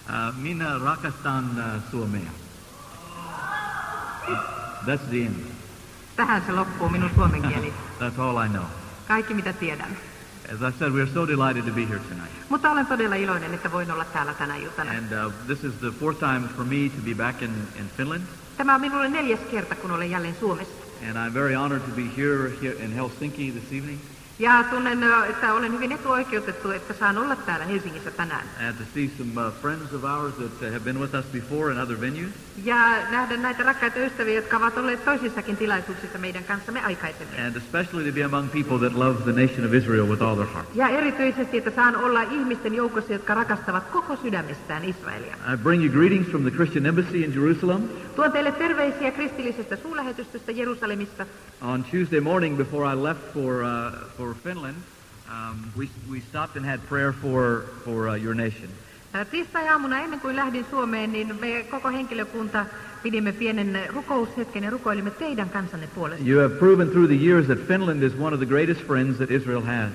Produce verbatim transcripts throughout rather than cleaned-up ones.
Uh, minä rakastan uh, Suomea. That's the end. Tähän se loppuu minun suomen kieli. That's all I know. Kaikki mitä tiedän. As I said, we are so delighted to be here tonight. Mutta olen todella iloinen, että voin olla täällä tänä iltana. And uh, this is the fourth time for me to be back in, in Finland. Tämä on minulle neljäs kerta, kun olen jälleen Suomessa. And I'm very honored to be here, here in Helsinki this evening. Ja tunnen, että olen hyvin etuoikeutettu, että saan olla täällä Helsingissä tänään. And to see some uh, friends of ours that uh, have been with us before in other venues. Ja nähdä näitä rakkaita ystäviä, jotka ovat olleet toisissakin tilaisuuksissa meidän kanssamme aikaisemmin. And especially to be among people that love the nation of Israel with all their heart. Ja erityisesti, että saan olla ihmisten joukossa, jotka rakastavat koko sydämestään Israelia. I bring you greetings from the Christian Embassy in Jerusalem. Tuon teille terveisiä kristillisestä suurlähetystöstä Jerusalemista. On Tuesday morning before I left for uh, for Finland, um, we we stopped and had prayer for for uh, your nation. Tiistai-aamuna ennen kuin lähdin Suomeen, niin me koko henkilökunta pidimme pienen rukoushetken ja rukoilimme teidän kansanne puolesta. You have proven through the years that Finland is one of the greatest friends that Israel has.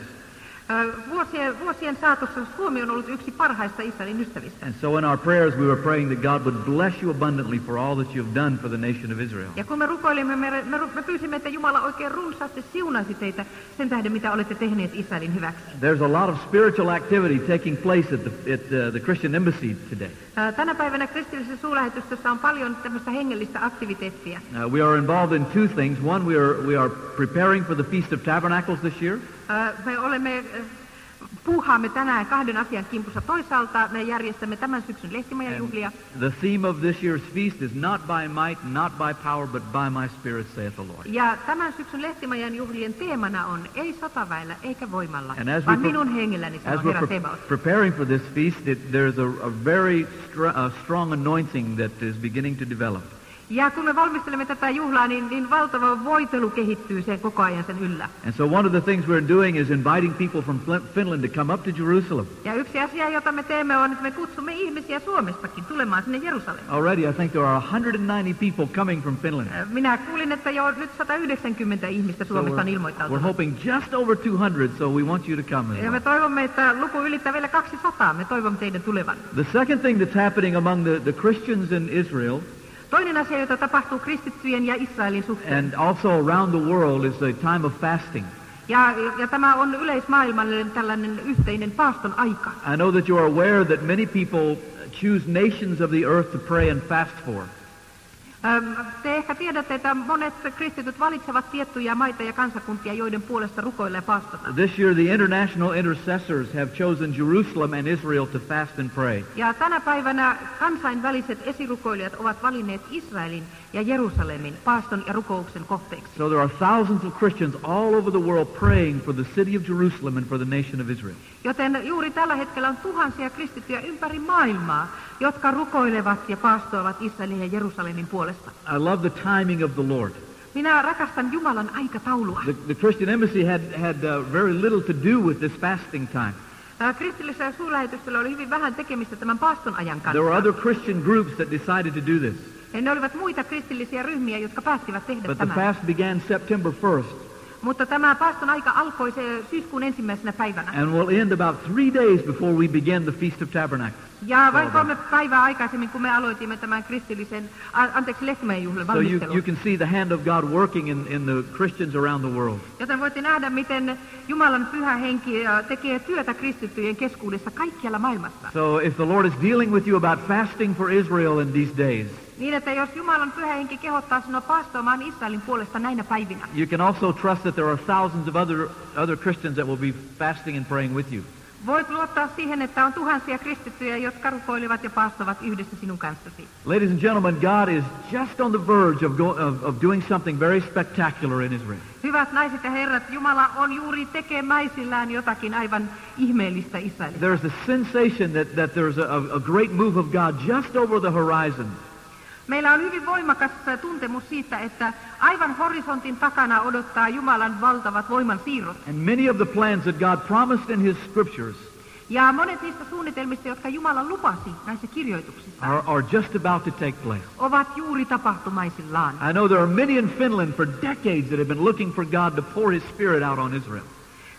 Vuosien, vuosien saatossa Suomi on ollut yksi parhaista Israelin ystävistä. And so in our prayers we were praying that God would bless you abundantly for all that you have done for the nation of Israel. Ja kun me rukoilimme, me, me, me pyysimme, että Jumala oikein runsaasti siunaisi teitä sen tähden, mitä olette tehneet Israelin hyväksi. There's a lot of spiritual activity taking place at the, at uh, the Christian Embassy today. Tänä päivänä kristillisessä suurlähetystössä on paljon tämmöistä hengellistä aktiviteettia. Uh, we are involved in two things. One, we are we are preparing for the Feast of Tabernacles this year. Uh, me olemme puuhaamme tänään kahden asian kimpussa. Toisaalta me järjestämme tämän syksyn lehtimajan juhlia. The theme of this year's feast is not by might, not by power, but by my spirit, saith the Lord. Ja tämän syksyn lehtimajan juhlien teemana on ei sotaväellä eikä voimalla, And vaan minun hengelläni, sanoo Herra pre Sebaot. preparing for this feast, it, there's a, a very str a strong anointing that is beginning to develop. Ja kun me valmistelemme tätä juhlaa, niin, niin valtava voitelu kehittyy sen koko ajan sen yllä. And so one of the things we're doing is inviting people from Finland to come up to Jerusalem. Ja yksi asia, jota me teemme, on, että me kutsumme ihmisiä Suomestakin tulemaan sinne Jerusalemiin. Already I think there are one hundred ninety people coming from Finland. Minä kuulin, että jo nyt sata yhdeksänkymmentä ihmistä Suomesta on ilmoittautunut. We're hoping just over two hundred, so we want you to come. Ja me toivomme, että luku ylittää vielä kaksisataa. Me toivomme teidän tulevan. The second thing that's happening among the, the Christians in Israel, toinen asia, jota tapahtuu kristittyjen ja Israelin suhteen, and also around the world, is a time of fasting. Ja, ja tämä on yleismaailmallinen tällainen yhteinen paaston aika. I know that you are aware that many people choose nations of the earth to pray and fast for. Te ehkä tiedätte, että monet kristityt valitsevat tiettyjä maita ja kansakuntia, joiden puolesta rukoilla ja paastota. This year the international intercessors have chosen Jerusalem and Israel to fast and pray. Ja tänä päivänä kansainväliset esirukoilijat ovat valinneet Israelin ja Jerusalemin paaston ja rukouksen kohteeksi. So there are thousands of Christians all over the world praying for the city of Jerusalem and for the nation of Israel. Joten juuri tällä hetkellä on tuhansia kristittyjä ympäri maailmaa, jotka rukoilevat ja paastoavat Israelin ja Jerusalemin puolesta. I love the timing of the Lord. Minä rakastan Jumalan aikataulua. The, the Christian Embassy had, had uh, very little to do with this fasting time. Kristillisellä suurlähetystöllä oli hyvin vähän tekemistä tämän paaston ajan kanssa. There were other Christian groups that decided to do this. Ja ne olivat muita kristillisiä ryhmiä, jotka päättivät tehdä But the tämän. fast began September first. Mutta tämä paaston aika alkoi se syyskuun ensimmäisenä päivänä. And will end about three days before we begin the Feast of Tabernacles. Ja vain kolme päivää aikaisemmin, kun me aloitimme tämän kristillisen, anteeksi, lehtimäen juhlan valmistelun. So you, you can see the hand of God working in, in the Christians around the world. Joten voitte nähdä, miten Jumalan pyhä henki tekee työtä kristittyjen keskuudessa kaikkialla maailmassa. So if the Lord is dealing with you about fasting for Israel in these days, niin, että jos Jumalan pyhä henki kehottaa sinua paastoamaan Israelin puolesta näinä päivinä, you can also trust that there are thousands of other, other Christians that will be fasting and praying with you. voit luottaa siihen, että on tuhansia kristittyjä, jotka rukoilevat ja paastovat yhdessä sinun kanssasi. Ladies and gentlemen, God is just on the verge of, go, of, of doing something very spectacular in Israel. Hyvät naiset ja herrat, Jumala on juuri tekemäisillään jotakin aivan ihmeellistä Israelissa. There's a sensation that, that there's a, a great move of God just over the horizon. Meillä on hyvin voimakas tuntemus siitä, että aivan horisontin takana odottaa Jumalan valtavat voimansiirrot. And many of the plans that God promised in His scriptures ja monet niistä suunnitelmista, jotka Jumala lupasi näissä kirjoituksissa, are, are just about to take place. ovat juuri tapahtumaisillaan. I know there are many in Finland for decades that have been looking for God to pour His Spirit out on Israel.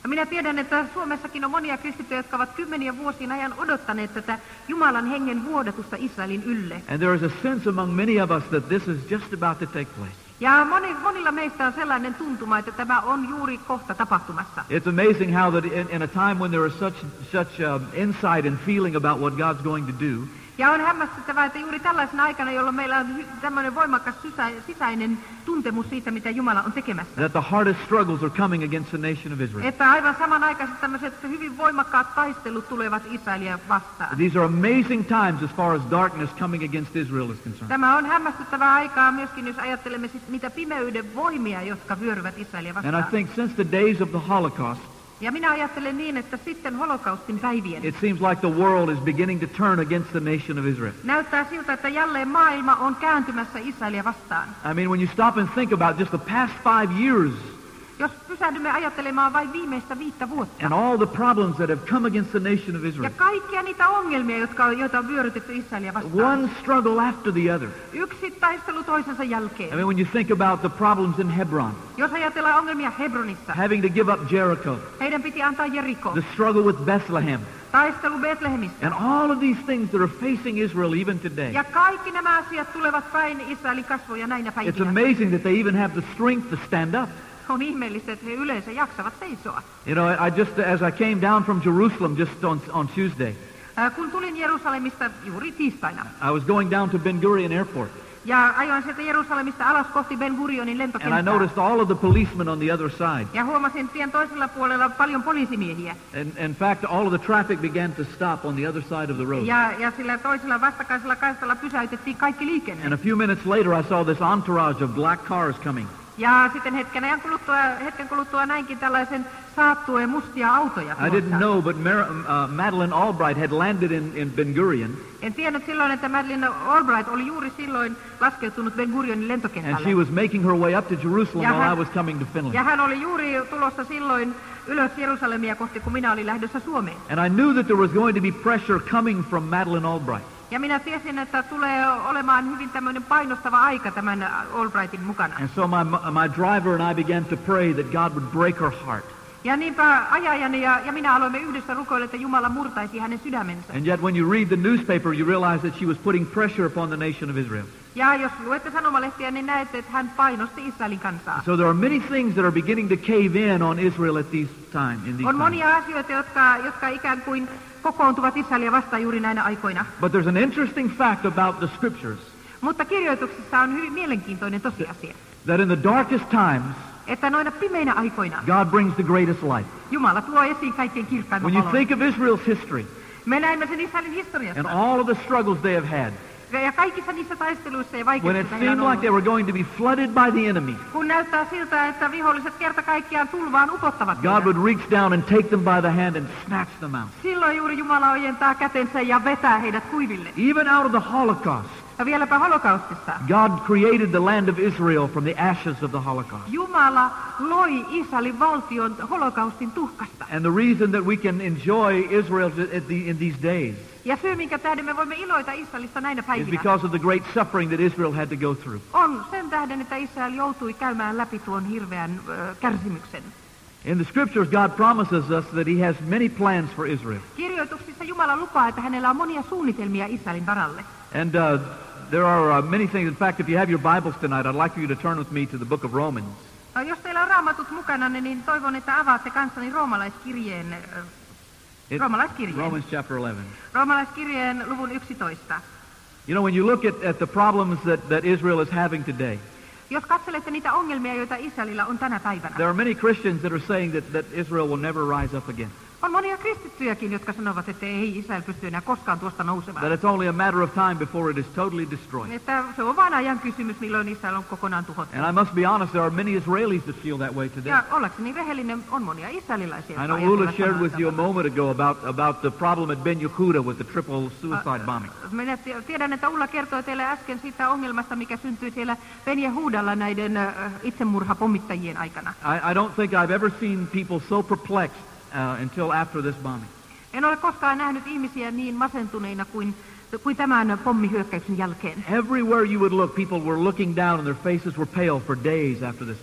Minä tiedän, että Suomessakin on monia kristittyjä, jotka ovat kymmenien vuosien ajan odottaneet tätä Jumalan hengen vuodatusta Israelin ylle. And there is a sense among many of us that this is just about to take place. Ja moni, monilla meistä on sellainen tuntuma, että tämä on juuri kohta tapahtumassa. It's amazing how that in, in a time when there is such such um, insight and feeling about what God's going to do, Ja on hämmästyttävää, että juuri tällaisena aikana, jolloin meillä on hy- tämmöinen voimakas sysä, sisäinen tuntemus siitä, mitä Jumala on tekemässä. that the hardest struggles are coming against the nation of Israel. Että aivan samanaikaisesti tämmöiset hyvin voimakkaat taistelut tulevat Israelia vastaan. These are amazing times as far as darkness coming against Israel is concerned. Tämä on hämmästyttävää aikaa myöskin, jos ajattelemme siis niitä pimeyden voimia, jotka vyöryvät Israelia And I vastaan. think since the days of the Holocaust, Ja minä ajattelen niin, että sitten holokaustin päivien it seems like the world is beginning to turn against the nation of Israel. näyttää siltä, että jälleen maailma on kääntymässä Israelia vastaan. I mean, when you stop and think about just the past five years Jos pysähdymme ajattelemaan vain viimeistä viittä vuotta and all the problems that have come against the nation of ja Israel, kaikkia niitä ongelmia, jotka on, joita on vyörytetty Israelia vastaan. one struggle after the other. Yksi taistelu toisensa I jälkeen. mean, when you think about the problems in Hebron, Jos ajatellaan ongelmia Hebronissa, having to give up Jericho, heidän piti antaa Jeriko. the struggle with Bethlehem, Taistelu Betlehemissä. and all of these things that are facing Israel even today. Ja kaikki nämä asiat tulevat päin Israelin kasvoja näinä It's päivinä. amazing that they even have the strength to stand up. On ihmeellistä, että he yleensä jaksavat seisoa. You know, I just, as I came down from Jerusalem just on, on Tuesday, Äh, Kun tulin Jerusalemista juuri tiistaina I was going down to Ben Gurion Airport, ja ajoin sieltä Jerusalemista alas kohti Ben Gurionin and I lentokenttää. noticed all of the policemen on the other side. Ja huomasin tien toisella puolella paljon poliisimiehiä. And in fact, all of the traffic began to stop on the other side of the road. Ja, ja sillä toisella vastakkaisella kaistalla pysäytettiin kaikki liikenne. And a few minutes later, I saw this entourage of black cars coming. Ja sitten hetken ajan kuluttua, hetken kuluttua näinkin tällaisen saattueen mustia autoja I didn't tulossa. know, but Mar- uh, Madeleine Albright had landed in, in Ben Gurion, En tiennyt silloin, että Madeleine Albright oli juuri silloin laskeutunut Ben Gurionin and lentokentälle. she was making her way up to Jerusalem Ja while hän- I was coming to Finland. Ja hän oli juuri tulossa silloin ylös Jerusalemia kohti, kun minä olin lähdössä Suomeen. And I knew that there was going to be pressure coming from Madeleine Albright. Ja minä tiesin, että tulee olemaan hyvin tämmöinen painostava aika tämän Albrightin mukana. And so my, my driver and I began to pray that God would break her heart. Ja niinpä ajajani ja, ja minä aloimme yhdessä rukoilla, että Jumala murtaisi hänen sydämensä. And yet when you read the newspaper, you realize that she was putting pressure upon the nation of Israel. Ja jos luette sanomalehtiä, niin näette, että hän painosti Israelin kansaa. So there are many things that are beginning to cave in on Israel at these time, in these On times. monia asioita, jotka, jotka ikään kuin kokoontuvat Israelia vastaan juuri näinä aikoina. But there's an interesting fact about the scriptures, Mutta kirjoituksissa on hyvin mielenkiintoinen tosiasia, that in the darkest times, että noina pimeinä aikoina God brings the greatest light. Jumala tuo esiin kaikkein kirkkaimman When you valon. think of Israel's history Me näemme sen Israelin historiassa. and all of the struggles they have had, Ja kaikissa niissä taisteluissa ja when it vaikeuksissa heillä on seemed like they ollut. were going to be flooded by the enemy, Kun näyttää siltä, että viholliset kerta kaikkiaan tulvaan upottavat God heidät. would reach down and take them by the hand and snatch them out. Silloin juuri Jumala ojentaa kätensä ja vetää heidät kuiville. Even out of the Holocaust, Ja vieläpä holokaustissa. God created the land of Israel from the ashes of the Holocaust. Jumala loi Israelin valtion holokaustin tuhkasta. And the reason that we can enjoy Israel at the, in these days Ja syy, minkä tähden me voimme iloita Israelista näinä is päivinä, because of the great suffering that Israel had to go through. on sen tähden, että Israel joutui käymään läpi tuon hirveän ö, kärsimyksen. In the scriptures, God promises us that He has many plans for Israel. Kirjoituksissa Jumala lupaa, että hänellä on monia suunnitelmia Israelin varalle. And uh, there are uh, many things. In fact, if you have your Bibles tonight, I'd like you to turn with me to the book of Romans. No, jos teillä on raamatut mukana, niin toivon, että avaatte kanssani roomalaiskirjeen, ö, It- roomalaiskirjeen, Romans chapter eleven. roomalaiskirjeen luvun yksitoista. You know, when you look at, at the problems that, that Israel is having today, Jos katselette niitä ongelmia, joita Israelilla on tänä päivänä, there are many Christians that are saying that, that Israel will never rise up again. on monia kristittyjäkin, jotka sanovat, että ei Israel pysty enää koskaan tuosta nousemaan. That it's only a matter of time before it is totally destroyed. Että se on vain ajan kysymys, milloin Israel on kokonaan tuhottu. And I must be honest, there are many Israelis that feel that way today. Ja ollakseni rehellinen, on monia israelilaisia, I jotka know Lula ajattelevat shared samalla with you a tavalla. moment ago about, about the problem at Ben Yehuda with the triple suicide bombing. Minä ti- tiedän, että Ulla kertoi teille äsken siitä ongelmasta, mikä syntyi siellä Ben Yehudalla näiden äh, itsemurhapommittajien aikana. I, I don't think I've ever seen people so perplexed uh, until after this bombing. En ole koskaan nähnyt ihmisiä niin masentuneina kuin, kuin tämän pommihyökkäyksen jälkeen. Everywhere you would look, people were looking down and their faces were pale for days after this happened.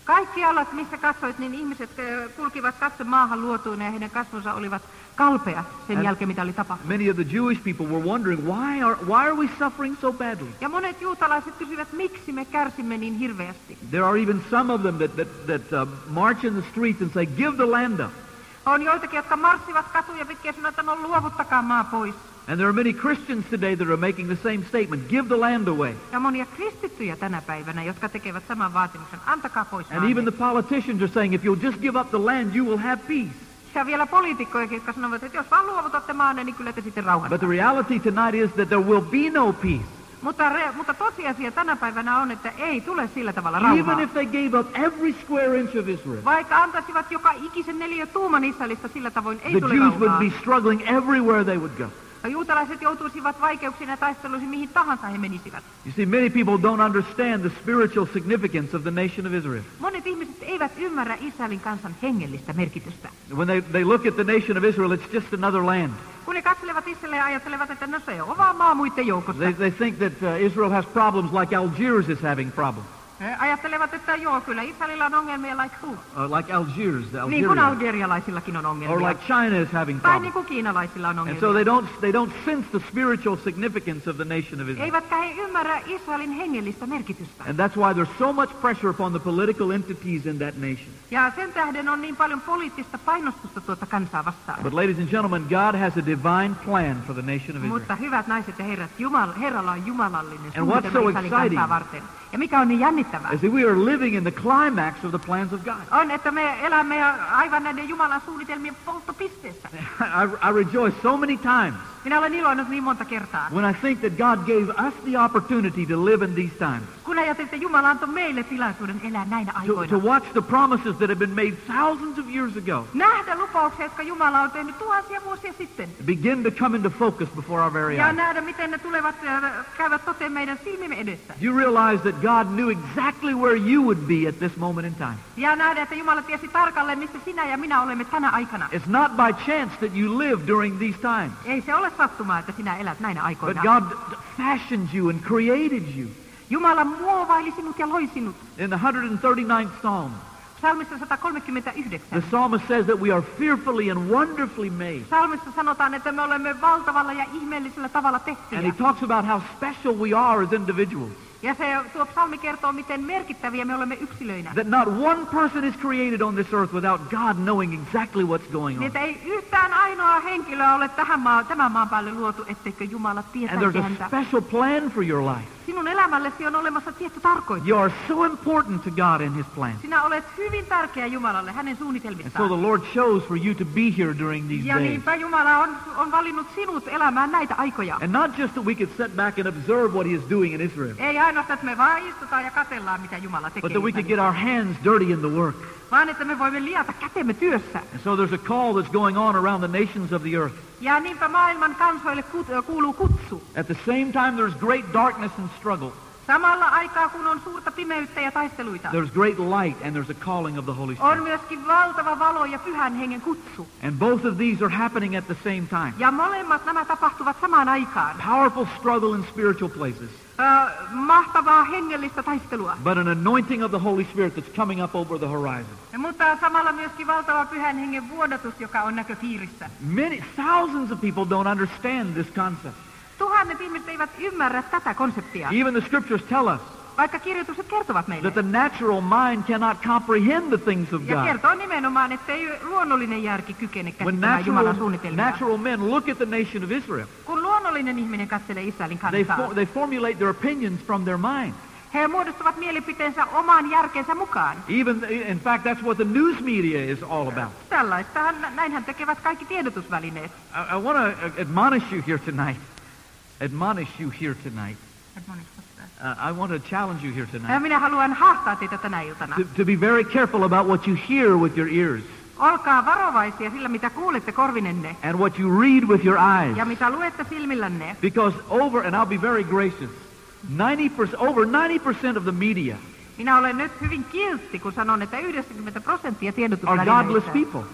Kaikkialla, missä katsoit, niin ihmiset äh, kulkivat katse maahan luotuina ja heidän kasvonsa olivat kalpeat sen And jälkeen, mitä oli tapahtunut. many of the Jewish people were wondering, why are, why are we suffering so badly? Ja monet juutalaiset kysyivät, miksi me kärsimme niin hirveästi. There are even some of them that, that, that uh, march in the streets and say, give the land up. On joitakin, jotka marssivat katuja pitkin ja sanoivat, että no luovuttakaa maa pois. And there are many Christians today that are making the same statement, give the land away. Ja monia kristittyjä tänä päivänä, jotka tekevät saman vaatimuksen, antakaa pois And maa. even the politicians are saying, if you'll just give up the land, you will have peace. Ja vielä poliitikkojakin, jotka sanovat, että jos vaan luovutatte maanne, niin kyllä te sitten rauhassa. But the reality tonight is that there will be no peace. Mutta, re, mutta tosiasia tänä päivänä on, että ei tule sillä tavalla Even rauhaa. if they gave up every square inch of Israel, Vaikka antaisivat joka ikisen neljä tuuman Israelista sillä tavoin, ei the tule Jews would rauhaa. be struggling everywhere they would go. Ja juutalaiset joutuisivat vaikeuksiin ja taisteluihin mihin tahansa he menisivät. You see, many people don't understand the spiritual significance of the nation of Israel. Monet ihmiset eivät ymmärrä Israelin kansan hengellistä merkitystä. When they, they look at the nation of Israel, it's just another land. Kun ne katselevat Israelia ja ajattelevat, että no se on vaan maa muiden joukossa. They, they think that uh, Israel has problems like Algiers is having problems. He ajattelevat, että joo, kyllä Israelilla on ongelmia like who? Uh, like Algiers, the Niin kuin Algerians. algerialaisillakin on Or ongelmia. like China is having Tai niin problems. kuin kiinalaisilla on And so ongelmia. they don't, they don't sense the spiritual significance of the nation of Israel. Eivätkä he ymmärrä Israelin hengellistä merkitystä. And that's why there's so much pressure upon the political entities in that nation. Ja sen tähden on niin paljon poliittista painostusta tuota kansaa vastaan. But ladies and gentlemen, God has a divine plan for the nation of Israel. Mutta hyvät naiset ja herrat, Jumal, Herralla on jumalallinen And what's suunnitelma so Israelin exciting? kansaa varten. Ja mikä on niin jännittävää? Is that we are living in the climax of the plans of God. On, että me elämme aivan näiden Jumalan suunnitelmien polttopisteessä. I, I rejoice so many times Minä olen iloinut niin monta kertaa. when I think that God gave us the opportunity to live in these times. Kun ajattelin, että Jumala antoi meille tilaisuuden elää näinä To, aikoina. to watch the promises that have been made thousands of years ago Nähdä lupauksia, jotka Jumala on tehnyt tuhansia vuosia sitten. begin to come into focus before our very Ja eyes. nähdä, miten ne tulevat äh, käyvät toteen meidän silmimme edessä. Do you realize that God knew exactly where you would be at this moment in time? Ja nähdä, että Jumala tiesi tarkalleen, missä sinä ja minä olemme tänä aikana. It's not by chance that you live during these times, Ei se ole sattumaa, että sinä elät näinä but aikoina. God fashioned you and created you. Jumala muovaili sinut ja loi sinut. In the one hundred thirty-ninth Psalm, Psalmissa sata kolmekymmentäyhdeksän. the psalmist says that we are fearfully and wonderfully made. Psalmissa sanotaan, että me olemme valtavalla ja ihmeellisellä tavalla And he tehtyjä. talks about how special we are as individuals. Ja se, tuo psalmi kertoo, miten merkittäviä me olemme yksilöinä. That not one person is created on this earth without God knowing exactly what's going Niin, on. että ei yhtään ainoa henkilöä ole tähän maan, tämän maan päälle luotu, etteikö Jumala And tietäisi there's a häntä. special plan for your life. Sinun elämällesi on olemassa tietty tarkoitus. You are so important to God and his plan. Sinä olet hyvin tärkeä Jumalalle, hänen And so suunnitelmistaan. the Lord chose for you to be here during these Ja days. niinpä Jumala on, on valinnut sinut elämään näitä aikoja. And not just that we could sit back and observe what he is doing in Israel, Ei ainoastaan, että me vaan istutaan ja katellaan, mitä Jumala tekee. but that we could get Israelissa, our hands dirty in the work. vaan että me voimme liata kätemme työssä. And so there's a call that's going on around the nations of the earth. Ja niinpä maailman kansoille kut- kuuluu kutsu. At the same time, there's great darkness and struggle. Samalla aikaa, kun on suurta pimeyttä ja taisteluita, There's great light and there's a calling of the Holy on Spirit. myöskin valtava valo ja pyhän hengen kutsu. And both of these are happening at the same time. Ja molemmat nämä tapahtuvat samaan aikaan. Powerful struggle in spiritual places, Ö, mahtavaa hengellistä taistelua, but an anointing of the Holy Spirit that's coming up over the horizon. mutta samalla myöskin valtava pyhän hengen vuodatus, joka on näköpiirissä. Many thousands of people don't understand this concept. Tuhannet ihmiset eivät ymmärrä tätä konseptia, Even the scriptures tell us vaikka kirjoitukset kertovat meille. that the natural mind cannot comprehend the things of Ja God. kertoo nimenomaan, että ei luonnollinen järki kykene When käsittämään Jumalan natural, suunnitelmia. natural men look at the nation of Israel, Kun luonnollinen ihminen katselee Israelin they, kansaa, for, they formulate their opinions from their mind. he muodostavat mielipiteensä oman järkensä mukaan. Even, in fact, that's what the news media is all about. Tällaistahan, näinhän tekevät kaikki tiedotusvälineet. I, I want to admonish you here tonight. Admonish you here tonight. Uh, I want to challenge you here Ja tonight minä haluan haastaa teitä tänä iltana. to, to be very careful about what you hear with your ears Olkaa varovaisia sillä, mitä kuulette korvinenne and what you read with your eyes. ja mitä luette silmillänne. Because over, and I'll be very gracious, ninety percent, over ninety percent of the media Minä olen nyt hyvin kiltti, kun sanon, että yhdeksänkymmentä prosenttia are godless tiedotusvälineistä people.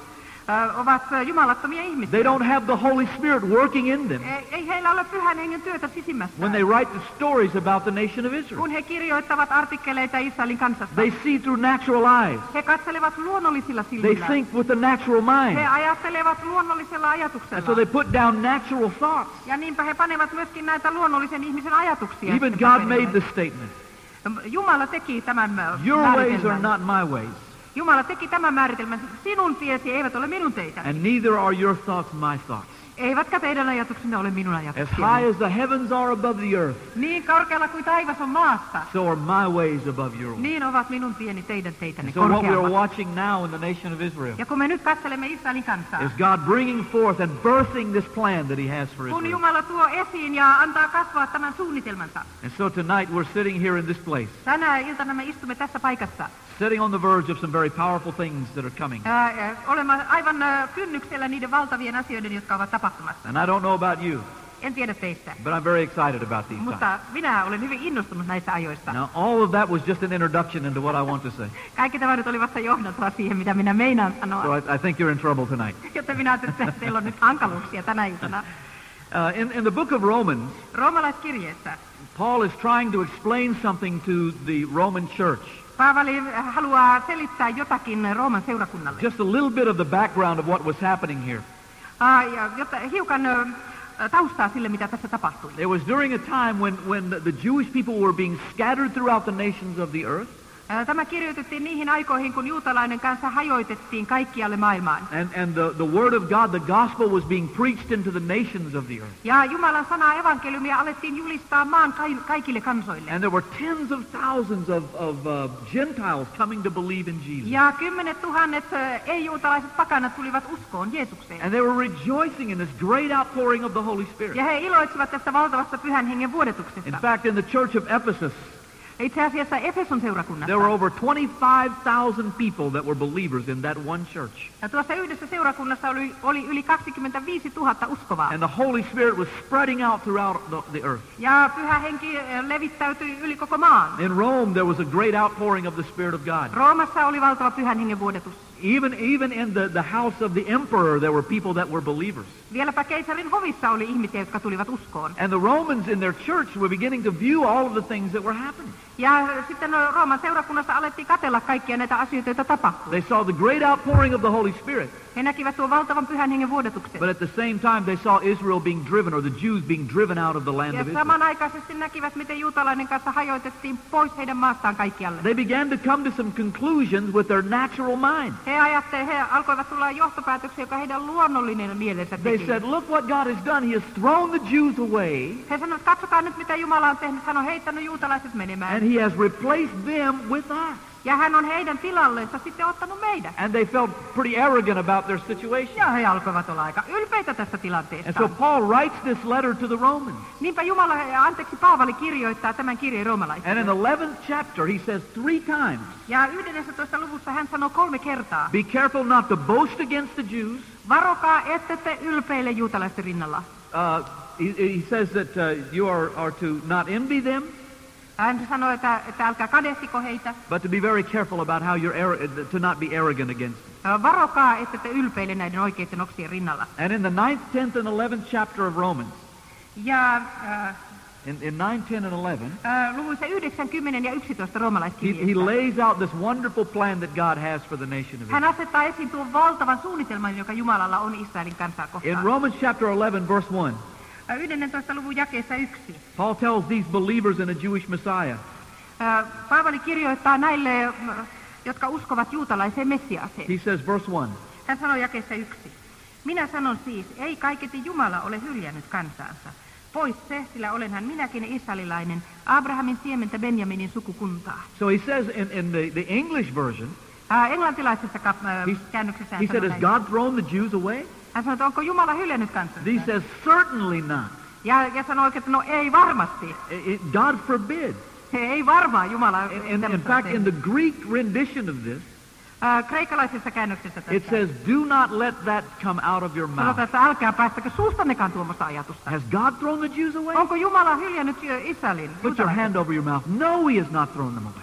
äh, ovat jumalattomia ihmisiä. They don't have the Holy Spirit working in them. Ei, ei heillä ole pyhän hengen työtä sisimmässä. When they write the stories about the nation of Israel, Kun he kirjoittavat artikkeleita Israelin kansasta, they see through natural eyes. he katselevat luonnollisilla They silmillä. think with a natural mind. He ajattelevat luonnollisella And ajatuksella. so they put down natural thoughts. Ja niinpä he panevat myöskin näitä luonnollisen ihmisen ajatuksia. Even sitten God paperille. made the statement. Jumala teki tämän äh, Your ways are määritelmän. not my ways, Jumala teki tämän määritelmän. Sinun tiesi eivät ole minun teitäni. and neither are your thoughts my thoughts. Eivätkä teidän ajatuksenne ole minun As high ajatuksiani. as the heavens are above the earth, Niin korkealla kuin taivas on maasta, so are my ways above your ways. niin ovat minun tieni teidän teitänne And so what we are korkeammat. watching now in the nation of Israel Ja kun me nyt katselemme Israelin kansaa, is God bringing forth and birthing this plan that he has for kun Israel. Jumala tuo esiin ja antaa kasvaa tämän suunnitelmansa. And so tonight we're sitting here in this place, Tänä iltana me istumme tässä paikassa. sitting on the verge of some very powerful things that are coming. Ää, ää, olemme aivan ää, kynnyksellä niiden valtavien asioiden, jotka ovat tapahtumassa. And I don't know about you, En tiedä teistä, but I'm very excited about these times. mutta minä olen hyvin innostunut näistä ajoista. Now, all of that was just an introduction into what I want to say. Kaikki tämä nyt oli vasta johdantoa siihen, mitä minä meinaan So sanoa. I, I think you're in trouble tonight. Joten minä ajattelin, että teillä on nyt hankaluuksia tänä iltana. Uh, in, in the book of Romans, Roomalaiskirjeessä Paul is trying to explain something to the Roman church. Paavali haluaa selittää jotakin Rooman seurakunnalle. Just a little bit of the background of what was happening here. Aa, ja jotta hiukan ö, taustaa sille, mitä tässä tapahtui. It was during a time when, when the Jewish people were being scattered throughout the nations of the earth. Ää, Tämä kirjoitettiin niihin aikoihin, kun juutalainen kanssa hajoitettiin kaikkialle maailmaan. And, and the, the word of God, the gospel, was being preached into the nations of the earth. Ja Jumalan sanaa evankeliumia alettiin julistaa maan kai- kaikille kansoille. And there were tens of thousands of, of uh, Gentiles coming to believe in Jesus. Ja kymmenet tuhannet ö, ei-juutalaiset pakanat tulivat uskoon Jeesukseen. And they were rejoicing in this great outpouring of the Holy Spirit. Ja he iloitsivat tästä valtavasta pyhän hengen In vuodetuksesta. fact, in the church of Ephesus, Itse asiassa Efeson seurakunnassa. there were over twenty-five thousand people that were believers in that one church. Ja tuossa yhdessä seurakunnassa oli, oli yli kaksikymmentäviisi tuhatta uskovaa. And the Holy Spirit was spreading out throughout the, the earth. Ja pyhä henki ö, levittäytyi yli koko maan. In Rome, there was a great outpouring of the Spirit of God. Roomassa oli valtava pyhän hengen vuodetus. Even, even in the, the house of the emperor, there were people that were believers. Vieläpä keisarin hovissa oli ihmisiä, jotka tulivat uskoon. And the Romans in their church were beginning to view all of the things that were happening. Ja sitten no, Rooman seurakunnassa alettiin katsella kaikkia näitä asioita, joita tapahtui. They saw the great outpouring of the Holy Spirit, He näkivät tuon valtavan pyhän hengen vuodetuksen. but at the same time they saw Israel being driven, or the Jews being driven out of the land Ja of Israel. samanaikaisesti näkivät, miten juutalainen kanssa hajoitettiin pois heidän maastaan kaikkialle. They began to come to some conclusions with their natural mind. He ajattelivat, he alkoivat tulla johtopäätöksiä, joka heidän luonnollinen mielensä They teki. said, look what God has done. He has thrown the Jews away, He sanoivat, katsokaa nyt mitä Jumala on tehnyt. Hän on heittänyt juutalaiset menemään. and he has replaced them with us. Ja hän on heidän tilallensa sitten ottanut meidät. And they felt pretty arrogant about their situation. Ja he alkoivat olla aika ylpeitä tästä And tilanteesta. so Paul writes this letter to the Romans. Niinpä Jumala, anteeksi Paavali kirjoittaa tämän kirjeen roomalaisille. And in the eleventh chapter, he says three times, Ja yhdennentoista luvussa hän sanoo kolme kertaa. be careful not to boast against the Jews. Varokaa, ette te ylpeile juutalaisten rinnalla. Uh, he, he says that uh, you are, are to not envy them, Hän sanoi, että, että älkää kadehtiko heitä. but to be very careful about how you're ar- to not be arrogant against them. Varokaa, ette te ylpeile näiden oikeiden oksien rinnalla. And in the ninth, tenth, and eleventh chapter of Romans, Ja äh, in, in nine, ten, and eleven, äh, luvuissa yhdeksän, kymmenen ja yksitoista he, roomalaiskirjeessä. he lays out this wonderful plan that God has for the nation of Hän Israel. asettaa esiin tuon valtavan suunnitelman, joka Jumalalla on Israelin kansaa In kohtaan. Romans chapter eleven, verse one, Äh, yhdennentoista luvun jakeessa yksi. Paul tells these believers in a Jewish Messiah, Äh, Paavali kirjoittaa näille, äh, jotka uskovat juutalaiseen Messiaaseen. he says, verse one, Hän sanoi jakeessa yksi. Minä sanon siis, ei kaiketi Jumala ole hyljännyt kansaansa. Pois se, sillä olenhan minäkin israelilainen, Abrahamin siementä Benjaminin sukukuntaa. so he says in, in the, the English version, Äh, englantilaisessa kap- äh, he, käännöksessä he hän said, sanoi has näin. God thrown the Jews away? Hän sanoi, että onko Jumala hyljännyt kansansa? He says, certainly not. Ja, ja sanoi oikein, että no ei varmasti. It- it- God forbid. Ei varmaan Jumala. In, in, in tämmöistä fact, tehnyt. in the Greek rendition of this, Äh, kreikalaisessa käännöksessä it tässä says, do not let that come out of your sanotaan, mouth. että älkää päästäkö suustannekaan tuommoista ajatusta. Has God thrown the Jews away? Onko Jumala hyljännyt Israelin? Put your juutalaiset? hand over your mouth. No, he has not thrown them away.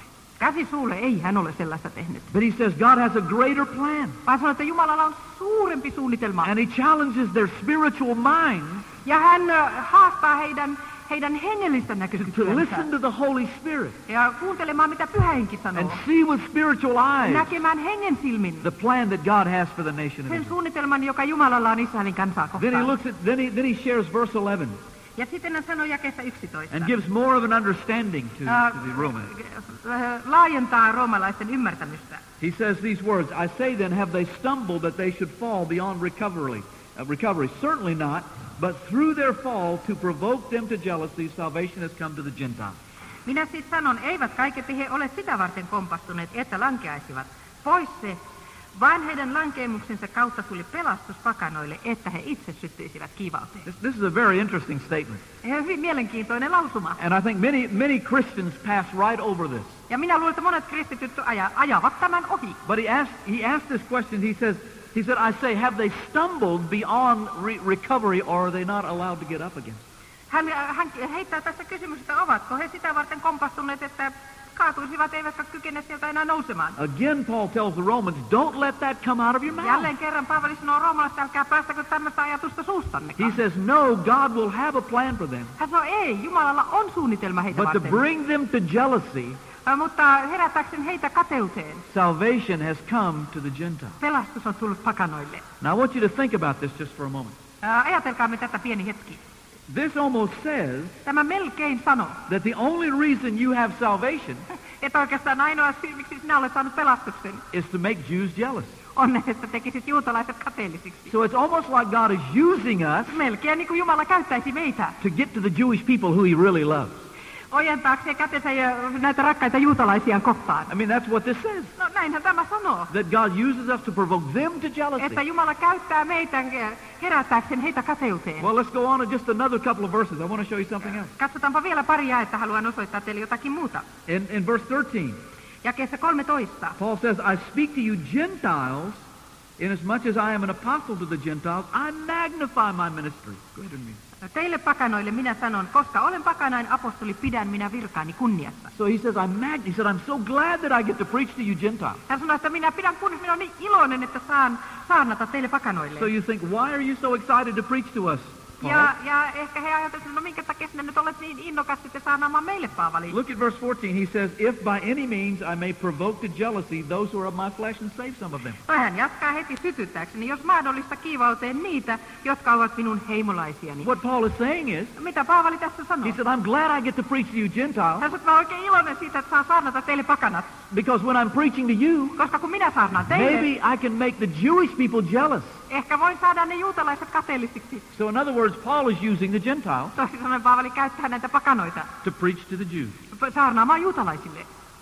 Käsi suulle, ei hän ole sellaista tehnyt. But he says God has a greater plan. Vaan sanoo, että Jumalalla on suurempi suunnitelma. And he challenges their spiritual minds Ja hän ö, haastaa heidän, heidän hengellistä to näkökykyänsä. listen to the Holy Spirit Ja kuuntelemaan, mitä Pyhä Henki and sanoo. see with spiritual eyes Näkemään hengen silmin the plan that God has for the nation of sen Israel. suunnitelman, joka Jumalalla on Israelin kansaa Then he kohtaan. looks at, then he, then he shares verse eleven Ja sitten hän sanoo jakeessa yksitoista. and gives more of an understanding to, Ää, to the Romans. ää, laajentaa roomalaisten ymmärtämystä. He says these words, I say then, have they stumbled that they should fall beyond recovery? Uh, recovery? Certainly not, but through their fall to provoke them to jealousy, salvation has come to the Gentiles. Minä siis sanon, eivät kaiketi he ole sitä varten kompastuneet, että lankeaisivat. Pois se, vaan heidän lankeemuksensa kautta tuli pelastus pakanoille, että he itse syttyisivät kiivauteen. This, this is a very interesting statement. Hyvin mielenkiintoinen lausuma. And I think many, many Christians pass right over this. Ja minä luulen, että monet kristityt aja, ajavat tämän ohi. But he asked, he asked this question, he says, he said, I say, have they stumbled beyond re- recovery or are they not allowed to get up again? Hän, hän heittää tässä kysymystä, ovatko he sitä varten kompastuneet, että kaatuisivat eivätkä kykene sieltä enää nousemaan. Again, Paul tells the Romans, don't let that come out of your mouth. Jälleen kerran Paavali sanoo roomalaiset, älkää päästäkö tämmöistä ajatusta He suustannekaan. says, no, God will have a plan for them. Hän sanoo, ei, Jumalalla on suunnitelma heitä But to varten. bring them to jealousy, Ä, Mutta herätäkseen heitä kateuteen, salvation has come to the Gentiles. pelastus on tullut pakanoille. Now I want you to think about this just for a moment. Ä, Ajatelkaamme tätä pieni hetki. This almost says Tämä melkein sanoo, that the only reason you have salvation että oikeastaan ainoa syy, miksi sinä olet saanut pelastuksen, is to make Jews jealous. on, että tekisit juutalaiset kateellisiksi. So it's almost like God is using us Melkein niin kuin Jumala käyttäisi meitä to get to the Jewish people who he really loves. ojentaakseen kätensä ja näitä rakkaita juutalaisiaan kohtaan. I mean, that's what this says. No näinhän tämä sanoo, That God uses us to provoke them to jealousy. että Jumala käyttää meitä eh, herättääkseen heitä kateuteen. Well, let's go on to just another couple of verses. I want to show you something else. Katsotaanpa vielä pari jaetta, haluan osoittaa teille jotakin muuta. In, in verse thirteen, Jakeessa kolmetoista. Paul says, I speak to you Gentiles, inasmuch as I am an apostle to the Gentiles, I magnify my ministry. Go ahead and read. Teille pakanoille minä sanon, koska olen pakanain apostoli, pidän minä virkaani kunniassa. So he says, I'm mag- he said, I'm so glad that I get to preach to you Gentiles. Hän sanoi, että minä pidän kunniassa, minä olen niin iloinen, että saan saarnata teille pakanoille. So you think, why are you so excited to preach to us, Paul? Ja, ja ehkä he ajattelevat, no minkä takia sinä nyt olet niin innokas sitten saarnaamaan meille, Paavali. Look at verse fourteen. He says, if by any means I may provoke to jealousy those who are of my flesh and save some of them. No, hän jatkaa heti sytyttääkseni, jos mahdollista kiivauteen niitä, jotka ovat minun heimolaisiani. What Paul is saying is, Mitä Paavali tässä sanoo? he said, I'm glad I get to preach to you Gentiles, Hän sanoi, että mä olen oikein iloinen siitä, että saa saarnata teille pakanat. because when I'm preaching to you, Koska kun minä saarnaan teille, maybe I can make the Jewish people jealous. ehkä voin saada ne juutalaiset kateellisiksi. So in other words, Paul is using the Gentiles Toisin sanoen Paavali käyttää näitä pakanoita to preach to the Jews. saarnaamaan juutalaisille.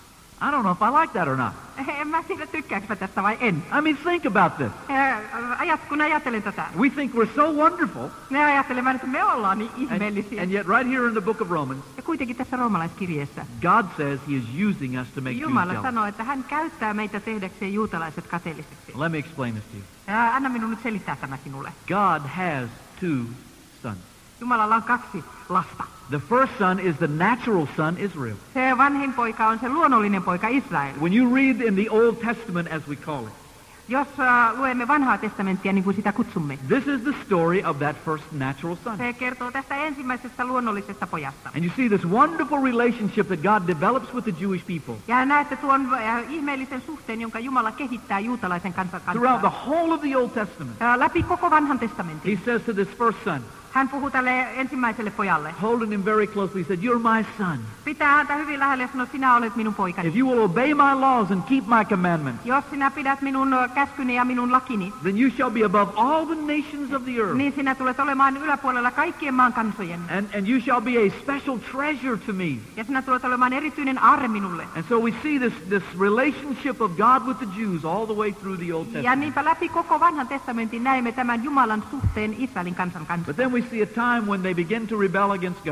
I don't know if I like that or not. En mä tiedä, tykkääkö mä tästä vai en. I mean, think about this. Ää, Ajat, kun ajattelen tätä, We think we're so wonderful, ne ajattelemaan, että me ollaan niin and, ihmeellisiä. and yet right here in the book of Romans, Ja kuitenkin tässä roomalaiskirjeessä God says he is using us to make Jews Jumala jealous. sanoo, että hän käyttää meitä tehdäkseen juutalaiset kateellisiksi. Let me explain this to you. Ää, Anna minun nyt selittää tämä sinulle. God has two sons. Jumalalla on kaksi lasta. The first son is the natural son, Israel. Se vanhin poika on se luonnollinen poika Israel. When you read in the Old Testament, as we call it, Jos uh, luemme vanhaa testamenttia, niin kuin sitä kutsumme, this is the story of that first natural son. se kertoo tästä ensimmäisestä luonnollisesta pojasta. And you see this wonderful relationship that God develops with the Jewish people. Ja näette tuon äh, ihmeellisen suhteen, jonka Jumala kehittää juutalaisen kansan Throughout kanssa. the whole of the Old Testament, Äh, läpi koko vanhan he testamentin. says to this first son, Hän puhuu tälle ensimmäiselle pojalle. holding him very closely, he said, you're my son. Pitää häntä hyvin lähelle ja sanoo, sinä olet minun poikani. If you will obey my laws and keep my commandments, Jos sinä pidät minun ö, käskyni ja minun lakini, then you shall be above all the nations of the earth. niin sinä tulet olemaan yläpuolella kaikkien maan kansojen. And, and you shall be a special treasure to me. Ja sinä tulet olemaan erityinen aarre minulle. And so we see this, this relationship of God with the Jews all the way through the Old Ja Testament. niinpä läpi koko vanhan testamentin näemme tämän Jumalan suhteen Israelin kansan kanssa. But then we see a time when they begin to rebel against God.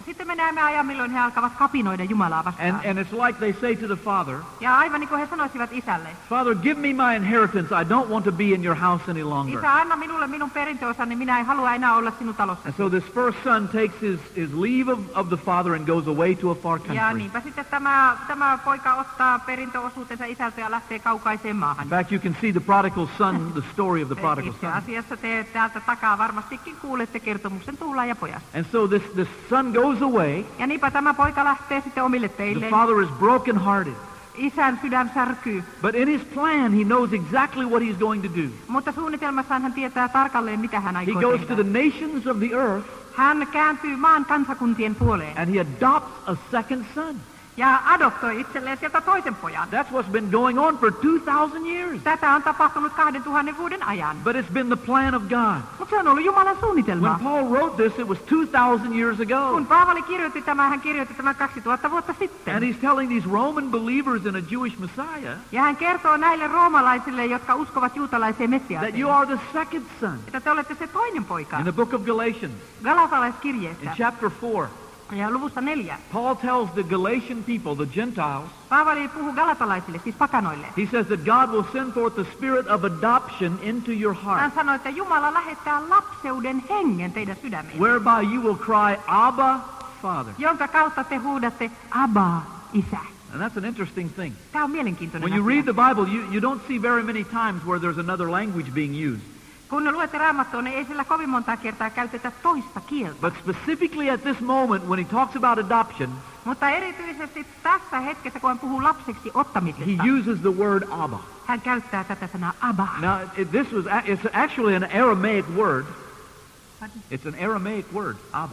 sitten me näemme ajan, milloin he alkavat kapinoida Jumalaa vastaan. And, and it's like they say to the father, Ja aivan niin kuin he sanoisivat isälle, Father, give me my inheritance. I don't want to be in your house any longer. Isä, anna minulle minun perintöosani, minä en halua enää olla sinun talossa. And so this first son takes his, his leave of, of the father and goes away to a far Ja country. niinpä sitten tämä, tämä poika ottaa perintöosuutensa isältä ja lähtee kaukaiseen maahan. In fact, you can see the prodigal son, the story of the prodigal Itse son. asiassa te täältä takaa varmastikin kuulette kertomuksen tuulaaja pojasta. And so this, this son goes away. Ja niinpä tämä poika lähtee sitten omille The teilleen. father is brokenhearted. Isän sydän särkyy, But in his plan, he knows exactly what he's going to do. mutta suunnitelmassaan hän tietää tarkalleen, mitä hän He aikoo goes to tehdä. the nations of the earth Hän kääntyy maan kansakuntien puoleen and he adopts a second son. ja adoptoi itselleen sieltä toisen pojan. That's what's been going on for two thousand years. Tätä on tapahtunut kahden tuhannen vuoden ajan. But it's been the plan of God. Mutta se on ollut Jumalan When suunnitelma. Paul wrote this, it was two thousand years ago. Kun Paavali kirjoitti tämän, hän kirjoitti tämän kaksituhatta vuotta And sitten. he's telling these Roman believers in a Jewish Messiah Ja hän kertoo näille roomalaisille, jotka uskovat juutalaiseen that Messiaaseen, you are the second son. että te olette se toinen poika. In the book of Galatians, in Galatalaiskirjeessä chapter four, ja luvussa neljä. Paul tells the Galatian people, the Gentiles, Paavali puhuu galatalaisille, siis pakanoille. he says that God will send forth the spirit of adoption into your heart, Hän sanoi, että Jumala lähettää lapseuden hengen teidän sydämiin, whereby you will cry, Abba, Father. jonka kautta te huudatte Abba, Isä. And that's an interesting thing. Tämä on mielenkiintoinen When you read asia. the Bible, you, you don't see very many times where there's another language being used. Kun luette Raamattua, niin ei sillä kovin monta kertaa käytetä toista kieltä. But specifically at this moment, when he talks about adoption, Mutta erityisesti tässä hetkessä, kun hän puhuu lapseksi he ottamisesta, uses the word Abba. hän käyttää tätä sanaa Abba. Now, it, this was a- it's actually an Aramaic word. It's an Aramaic word, Abba.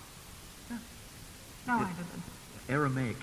No, I don't know. Aramaic.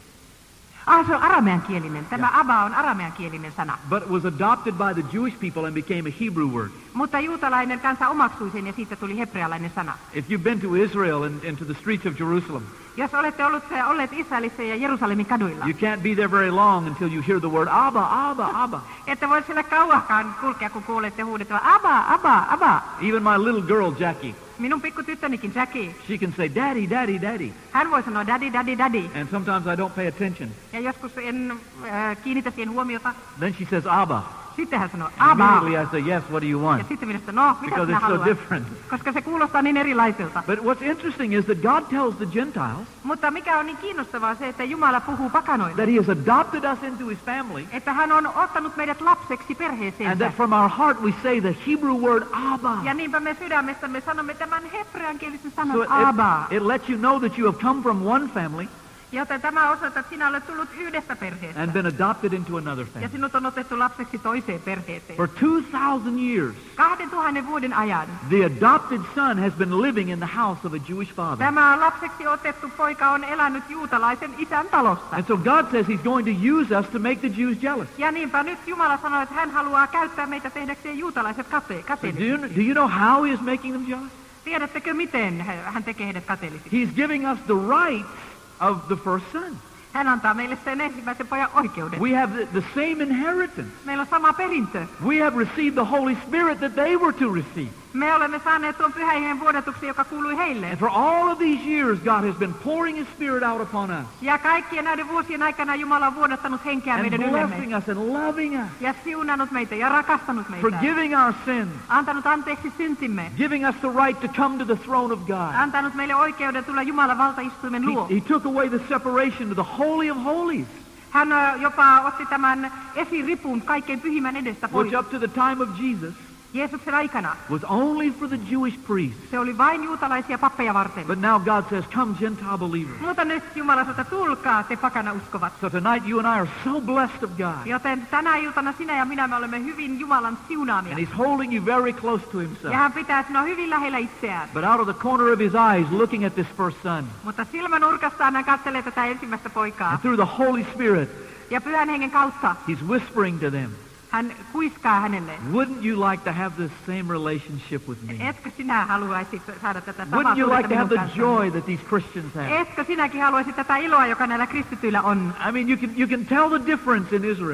Ah, se on arameankielinen. Tämä Abba on arameankielinen sana. But it was adopted by the Jewish people and became a Hebrew word. Mutta juutalainen kansa omaksui sen ja siitä tuli hebrealainen sana. If you've been to Israel and, and to the streets of Jerusalem, Jos olette olleet, olleet Israelissa ja Jerusalemin kaduilla, you can't be there very long until you hear the word Abba, Abba, Abba. ette voi siellä kauakaan kulkea, kun kuulette huudettavan Abba, Abba, Abba. Even my little girl, Jackie, Minun pikkutyttönikin Jackie, she can say, Daddy, Daddy, Daddy. hän voi sanoa daddy, daddy, daddy. And sometimes I don't pay attention. Ja joskus en äh, kiinnitä siihen huomiota. Then she says, Abba. Sitten hän sanoo And Abba. immediately I say, yes, what do you Ja want? sitten minä sanon, no, mitä Because sinä it's so haluat? different. Koska se kuulostaa niin erilaiselta. But what's interesting is that God tells the Gentiles Mutta mikä on niin kiinnostavaa se, että Jumala puhuu pakanoille. that he has adopted us into his family, Että hän on ottanut meidät lapseksi and perheeseensä. that from our heart we say the Hebrew word Abba. Ja niinpä me sydämestämme sanomme tämän hebreankielisen sanan So it, Abba. it, it lets you know that you have come from one family Joten tämä osoittaa, että sinä olet tullut yhdestä and perheestä. been adopted into another Ja family. sinut on otettu lapseksi toiseen perheeseen. For two thousand years, Kahden tuhannen vuoden ajan the adopted son has been living in the house of a Jewish father. tämä lapseksi otettu poika on elänyt juutalaisen isän talossa. And so God says he's going to use us to make the Jews jealous. Ja niinpä nyt Jumala sanoi, että hän haluaa käyttää meitä tehdäkseen juutalaiset kate- So do, you, kateellisiksi. do you know how he is making them jealous? Tiedättekö, miten hän tekee heidät kateellisiksi? He's giving us the rights of the first son. Hän antaa meille sen ensimmäisen pojan oikeuden. We have the, the same inheritance. Meillä on sama perintö. We have received the Holy Spirit that they were to receive. Me olemme saaneet tuon pyhän hengen vuodatuksen, joka kuului heille. And for all of these years, God has been pouring his Spirit out upon us Ja kaikkien näiden vuosien aikana Jumala on vuodattanut henkeä and meidän blessing yllemme. us and loving us, Ja siunannut meitä ja rakastanut meitä. forgiving our sins, Antanut anteeksi syntimme. giving us the right to come to the throne of God. Antanut meille oikeuden tulla Jumalan valtaistuimen He, luo. he took away the separation to the Holy of Holies, Hän ö, jopa otti tämän esiripun kaikkein pyhimmän edestä pois. which up to the time of Jesus Jeesuksen aikana was only for the Jewish priests. se oli vain juutalaisia pappeja varten. But now God says, come Gentile believers. Mutta nyt Jumala sanoo, että tulkaa te pakana uskovat. So tonight you and I are so blessed of God. Joten tänä iltana sinä ja minä me olemme hyvin Jumalan siunaamia. And he's holding you very close to himself. Ja hän pitää sinua hyvin lähellä itseään. But out of the corner of his eyes, looking at this first son, Mutta silmänurkastaan hän katselee tätä ensimmäistä poikaa. and through the Holy Spirit, Ja pyhän hengen kautta he's whispering to them, hän kuiskaa hänelle. wouldn't you like to have this same relationship with me? Etkö sinä haluaisi saada tätä samaa Wouldn't you like suhdetta to have minun the kanssani? joy that these Christians have? Etkö sinäkin haluaisi tätä iloa, joka näillä kristityillä on? I mean, you can, you can tell the difference in Israel.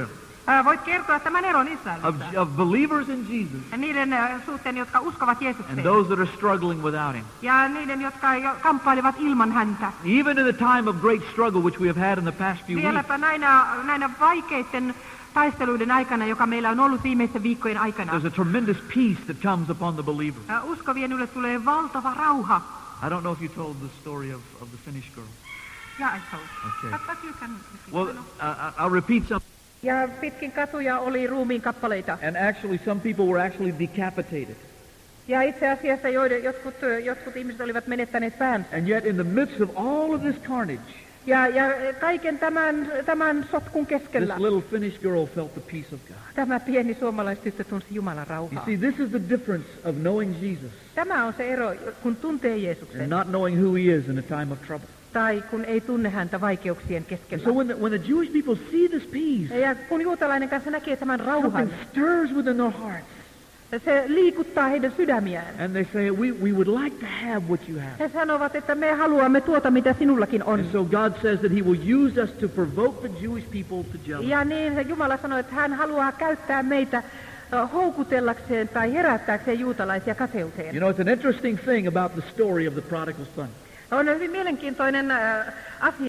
Ää, voit kertoa tämän eron Israelissa. of, of believers in Jesus Ja niiden ää, suhteen, jotka uskovat and Jeesukseen. those that are struggling without him. Ja niiden, jotka jo kamppailevat ilman häntä. Even in the time of great struggle which we have had in the past few weeks, Vieläpä näinä, näinä vaikeiden taisteluiden aikana, joka meillä on ollut viimeisten viikkojen aikana. there's a tremendous peace that comes upon the believer. Ää, Uskovien ylle tulee valtava rauha. I don't know if you told the story of, of the Finnish girl. Ja, I told. Okay. But- but you can- Well, uh, I'll repeat some. Ja pitkin katuja oli ruumiin kappaleita. And actually, some people were actually decapitated. Ja itse asiassa joiden, jotkut, jotkut ihmiset olivat menettäneet päänsä. And yet, in the midst of all of this carnage, Ja, ja kaiken tämän, tämän sotkun this keskellä little Finnish girl felt the peace of God. tämä pieni suomalaistyttö tunsi Jumalan You rauhaa. see, this is the difference of knowing Jesus Tämä on se ero, kun tuntee and Jeesuksen not knowing who he is in a time of trouble. tai kun ei tunne häntä vaikeuksien keskellä. So when the, when the Jewish people see this peace, Ja kun juutalainen kanssa näkee tämän rauhan, something stirs within their hearts. se liikuttaa heidän sydämiään. And they say, we, we would like to have what you have. He sanovat, että me haluamme tuota, mitä sinullakin on. And so God says that he will use us to provoke the Jewish people to jealousy. Ja niin Jumala sanoi, että hän haluaa käyttää meitä ö, houkutellakseen tai herättääkseen juutalaisia kateuteen. You know, it's an interesting thing about the story of the prodigal son. On hyvin mielenkiintoinen äh, asia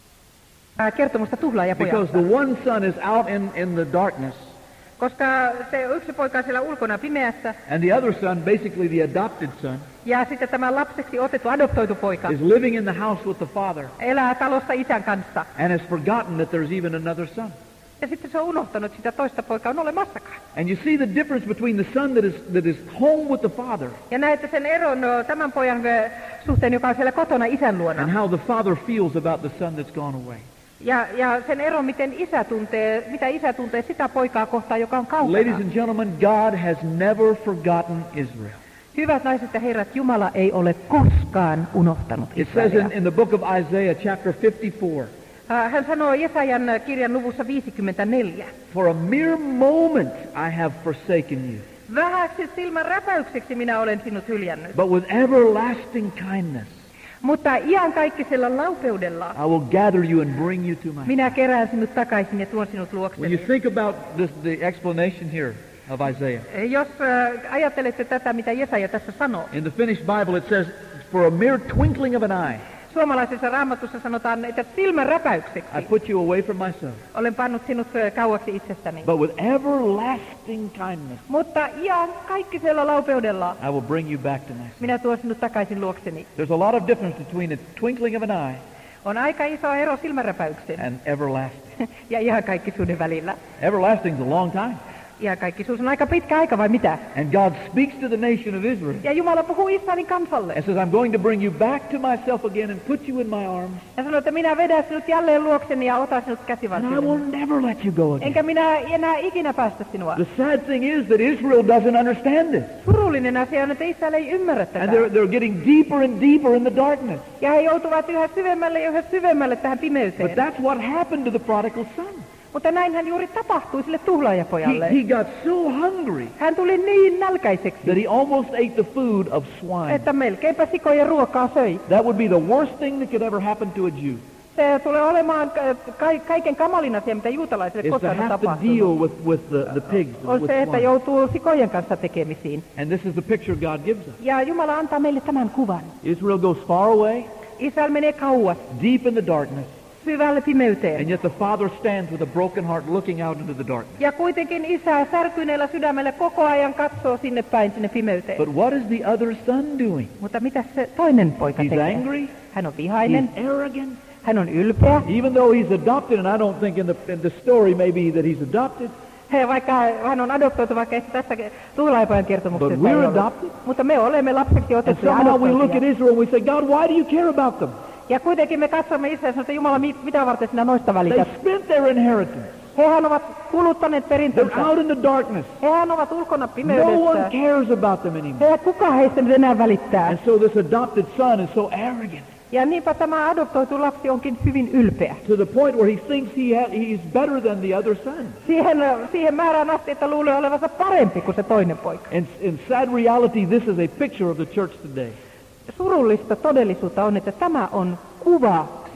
äh, kertomusta Because tuhlaajapojasta. the one son is out in, in the darkness, Koska se yksi poika on siellä ulkona pimeässä and the other son, basically the adopted son, ja sitten tämä lapseksi otettu adoptoitu poika is living in the house with the father elää talossa isän kanssa. and has forgotten that there's even another son. Ja sitten se on unohtanut sitä toista poikaa on olemassakaan. And you see the difference between the son that is, that is home with the father Ja näette sen eron ö, tämän pojan ö, suhteen, joka on siellä kotona isän and luona. how the father feels about the son that's gone away. Ja, ja sen eron, miten isä tuntee, mitä isä tuntee sitä poikaa kohtaan, joka on Ladies kaukana. and gentlemen, God has never forgotten Israel. Hyvät naiset ja herrat, Jumala ei ole koskaan unohtanut It says in, Israelia. in the book of Isaiah, chapter fifty-four, Äh, Hän sanoo Jesajan kirjan luvussa viisikymmentäneljä. for a mere moment I have forsaken you, Vähäksi silmän räpäykseksi minä olen sinut hyljännyt. but with everlasting kindness Mutta iankaikkisella laupeudella I will gather you and bring you to my. minä kerään sinut takaisin ja tuon sinut When you luokseni. think about this, the explanation here of Isaiah, Jos äh, ajattelette tätä, mitä Jesaja tässä sanoo. in the Finnish Bible it says, for a mere twinkling of an eye, Suomalaisessa raamatussa sanotaan, että silmän räpäykseksi I put you away from myself. olen pannut sinut äh, kauaksi itsestäni. But with everlasting kindness, Mutta iankaikkisella laupeudella I will bring you back to myself. minä tuon sinut takaisin luokseni. There's a lot of difference between a twinkling of an eye On aika iso ero silmänräpäyksen and everlasting. ja iankaikkisuuden välillä. Everlasting's a long time. Iankaikkisuus on aika pitkä aika vai mitä? And God speaks to the nation of Israel Ja Jumala puhuu Israelin kansalle. and says, I'm going to bring you back to myself again and put you in my arms, Ja sanoo, että minä vedän sinut jälleen luokseni ja otan sinut and I käsivartille. will never let you go again. Enkä minä enää ikinä päästä sinua. The sad thing is that Israel doesn't understand this. Surullinen asia on, että Israel ei ymmärrä tätä. And they're, they're getting deeper and deeper in the darkness. Ja he joutuvat yhä syvemmälle ja yhä syvemmälle tähän But pimeyteen. that's what happened to the prodigal son. Mutta näinhän juuri tapahtui sille He, tuhlaajapojalle. he got so hungry Hän tuli niin nälkäiseksi, that he almost ate the food of swine. että melkeinpä sikojen ruokaa söi. That would be the worst thing that could ever happen to a Jew, Se tulee olemaan ka- kaiken kamalin asia, mitä juutalaisille is to koskaan on have to tapahtunut. deal with, with the, the pigs, On with se, että swine. joutuu sikojen kanssa tekemisiin. And this is the picture God gives us. Ja Jumala antaa meille tämän kuvan. Israel goes far away, Israel menee kauas, deep in the darkness, syvälle pimeyteen. and yet the father stands with a broken heart looking out into the darkness. Ja kuitenkin isä särkyneellä sydämellä koko ajan katsoo sinne päin, sinne pimeyteen. But what is the other son doing? Mutta mitä se toinen poika He's tekee? angry, Hän on vihainen, he's arrogant. hän on ylpeä. Even though he's adopted, and I don't think in the, in the story maybe that he's adopted, He, vaikka hän on adoptoitu, vaikka ei se tässä tuhlaajapojan kertomuksessa But we're ei ollut. adopted. Mutta me olemme lapseksi and otettuja somehow we look at adoptoituja. Israel and we say, God, why do you care about them? Ja kuitenkin me katsomme itse asiassa, että Jumala, mi- mitä varten sinä noista They välität? spent their inheritance. Hehän ovat kuluttaneet perintönsä. They're out in the darkness. Hehän ovat ulkona No one pimeydessä. cares about them anymore. He, kuka heistä nyt enää välittää? And so this adopted son is so arrogant Ja niinpä tämä adoptoitu lapsi onkin hyvin ylpeä. to the point where he thinks he ha- he's better than the other son. Siihen, siihen määrään asti, että luulee olevansa parempi kuin se toinen poika. And in sad reality, this is a picture of the church today. Surullista todellisuutta on, että tämä on kuva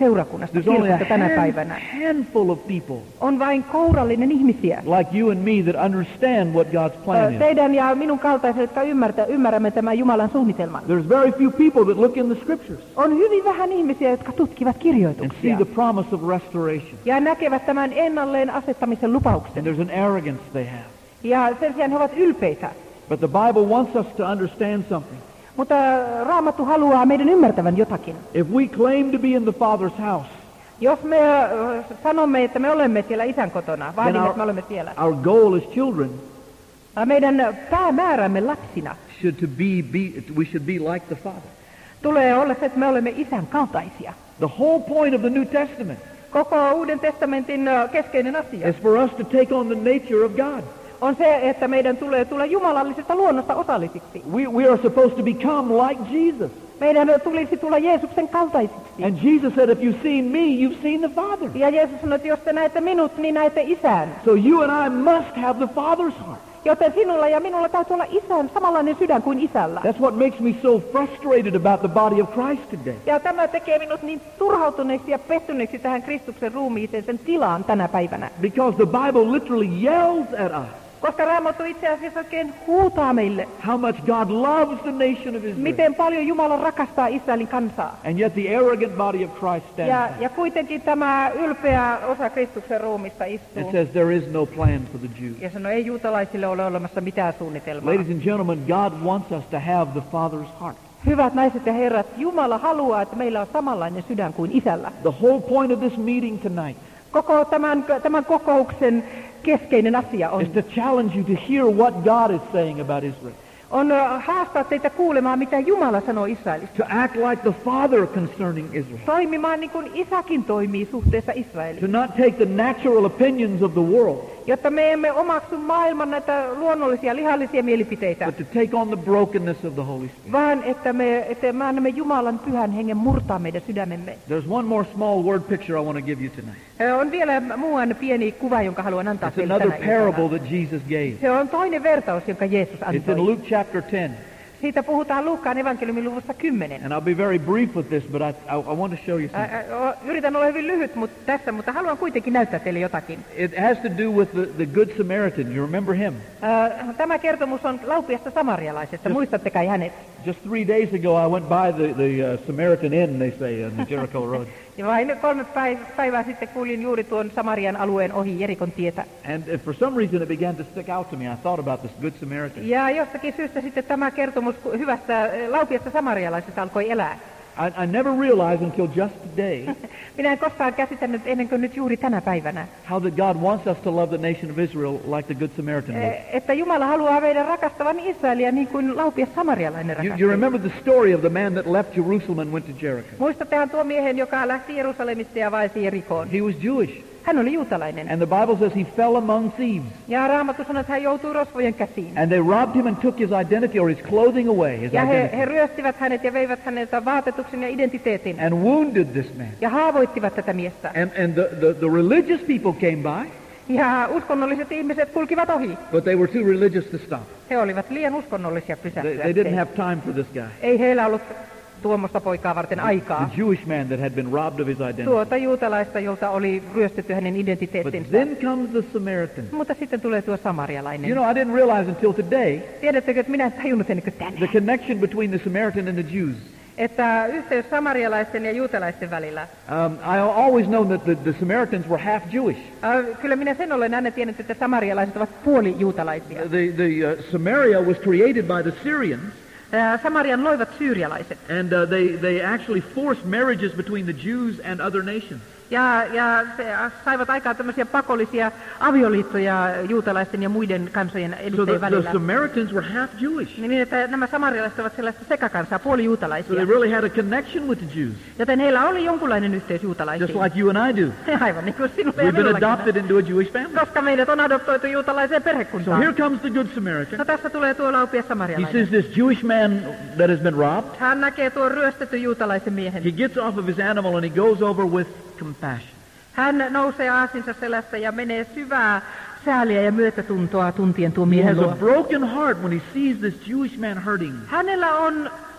seurakunnasta, There's only a kirkosta tänä hand- päivänä. handful of people On vain kourallinen ihmisiä. like you and me that understand what God's plan is. Teidän ja minun kaltaiset, jotka ymmärtä, ymmärrämme tämän Jumalan suunnitelman. There's very few people that look in the scriptures On hyvin vähän ihmisiä, jotka tutkivat and see kirjoituksia the promise of restoration. ja näkevät tämän ennalleen asettamisen And lupauksen. there's an arrogance they have. Ja sen sijaan he ovat ylpeitä. But the Bible wants us to understand something. Mutta Raamattu haluaa meidän ymmärtävän jotakin. If we claim to be in the Father's house, Jos me äh, sanomme, että me olemme siellä isän kotona, then vaadimme, että me our, olemme siellä. our goal as children Äh, Meidän päämäärämme lapsina should to be, be we should be like the Father. tulee olla se, että me olemme isän kaltaisia. The whole point of the New Testament Koko Uuden testamentin äh, keskeinen asia is for us to take on the nature of God. on se, että meidän tulee tulla jumalallisesta luonnosta osallisiksi. We, we are supposed to become like Jesus. Meidän tulisi tulla Jeesuksen kaltaisiksi. And Jesus said, if you've seen me, you've seen the Father. Ja Jeesus sanoi, että jos te näette minut, niin näette isän. So you and I must have the Father's heart. Joten sinulla ja minulla täytyy olla isän samanlainen sydän kuin isällä. That's what makes me so frustrated about the body of Christ today. Ja tämä tekee minut niin turhautuneeksi ja pettyneeksi tähän Kristuksen ruumiiseen, sen tilaan tänä päivänä. Because the Bible literally yells at us Koska Raamattu itse asiassa oikein huutaa meille, how much God loves the nation of Israel. miten paljon Jumala rakastaa Israelin kansaa. And yet the arrogant body of Christ stands Ja, there. ja kuitenkin tämä ylpeä osa Kristuksen ruumista It istuu. says there is no plan for the Jews. Ja sanoo, ei juutalaisille ole olemassa mitään suunnitelmaa. Ladies and gentlemen, God wants us to have the Father's heart. Hyvät naiset ja herrat, Jumala haluaa, että meillä on samanlainen sydän kuin isällä. The whole point of this meeting tonight Koko tämän, tämän kokouksen keskeinen asia on, is to challenge you to hear what God is saying about Israel. on ö, haastaa teitä kuulemaan, mitä Jumala sanoo Israelista. To act like the Father concerning Israel. Toimimaan niin kuin isäkin toimii suhteessa To Israeliin. not take the natural opinions of the world, Jotta me emme omaksu maailman näitä luonnollisia, lihallisia mielipiteitä, but to take on the brokenness of the Holy Spirit. vaan että me, että me annamme Jumalan pyhän hengen murtaa meidän sydämemme. There's one more small word picture I want to give you tonight. Ö, On vielä muuan pieni kuva, jonka haluan antaa It's teille another tänä iltana. parable that Jesus gave. Se on toinen vertaus, jonka Jeesus It's in antoi. Luke chapter ten. Siitä puhutaan Luukkaan evankeliumin luvussa kymmenen. And I'll be very brief with this, but I, I, I want to show you something. Ä, ä, Yritän olla hyvin lyhyt mutta tässä, mutta haluan kuitenkin näyttää teille jotakin. It has to do with the, the Good Samaritan. You remember him? Ä, Tämä kertomus on laupiasta samarialaisesta. Just- Muistatte kai hänet? Just three days ago, I went by the, the uh, Samaritan Inn, they say, on the Jericho Road. Ja vain kolme päiv- päivää sitten kuulin juuri tuon Samarian alueen ohi Jerikon tietä. And uh, for some reason, it began to stick out to me. I thought about this Good Samaritan. Ja jostakin syystä sitten tämä kertomus ku- hyvästä ä, laupiasta samarialaisesta alkoi elää. I, I never realized until just today Minä en koskaan käsittänyt ennen kuin nyt juuri tänä päivänä, how that God wants us to love the nation of Israel like the Good Samaritan ä, would. että Jumala haluaa meidän rakastavan Israelia niin kuin laupias samarialainen You, rakasti. you remember the story of the man that left Jerusalem and went to Jericho. Muistattehan tuo miehen, joka lähti Jerusalemista ja vaelsi Jerikoon. He was Jewish. Hän oli juutalainen. And the Bible says he fell among thieves. Ja Raamattu sanoo, että hän joutui rosvojen käsiin. And they robbed him and took his identity or his clothing away, his Ja he, identity, he ryöstivät hänet ja veivät häneltä vaatetuksen ja identiteetin. and wounded this man. Ja haavoittivat tätä miestä. And, and the, the, the religious people came by, Ja uskonnolliset ihmiset kulkivat ohi. but they were too religious to stop. He olivat liian uskonnollisia They, pysähtyä. they didn't have time for this guy, Ei heillä ollut tuommoista poikaa varten aikaa. the Jewish man that had been robbed of his identity. Tuota juutalaista, jolta oli ryöstetty hänen But identiteettinsä. then comes the Samaritan. Mutta sitten tulee tuo samarialainen. You know, I didn't realize until today Tiedättekö, että minä en tajunnut ennen kuin the tänään, connection between the Samaritan and the Jews. että yhteys samarialaisten ja juutalaisten välillä. Um, I always known that the, the Samaritans were half Jewish. Äh, Kyllä minä sen olen aina tiennyt, että samarialaiset ovat puoli juutalaisia. The, the uh, Samaria was created by the Syrians, Äh, Samarian loivat syyrialaiset. and uh, they, they actually forced marriages between the Jews and other nations. Ja, ja se, äh, saivat aikaan tämmöisiä pakollisia avioliittoja juutalaisten ja muiden kansojen So the, edustajien the välillä. Samaritans were half Jewish. Niin, että nämä samarialaiset ovat sellaista sekakansaa, puoli So juutalaisia. they really had a connection with the Jews, Joten heillä oli jonkunlainen yhteys juutalaisiin. just like you and I do. Aivan niin kuin sinulla ja We've been minullakin. adopted into a Jewish family. Koska meidät on adoptoitu juutalaiseen So perhekuntaan. here comes the Good No Samaritan. tässä tulee tuo laupias He samarialainen. sees this Jewish man that has been robbed. Hän näkee tuon ryöstetyn juutalaisen miehen. He gets off of his animal and he goes over with compassion. Hän nousee aasinsa selästä ja menee syvää sääliä ja myötätuntoa tuntien tuon He miehen has a luo. broken heart when he sees this Jewish man hurting. Hänellä on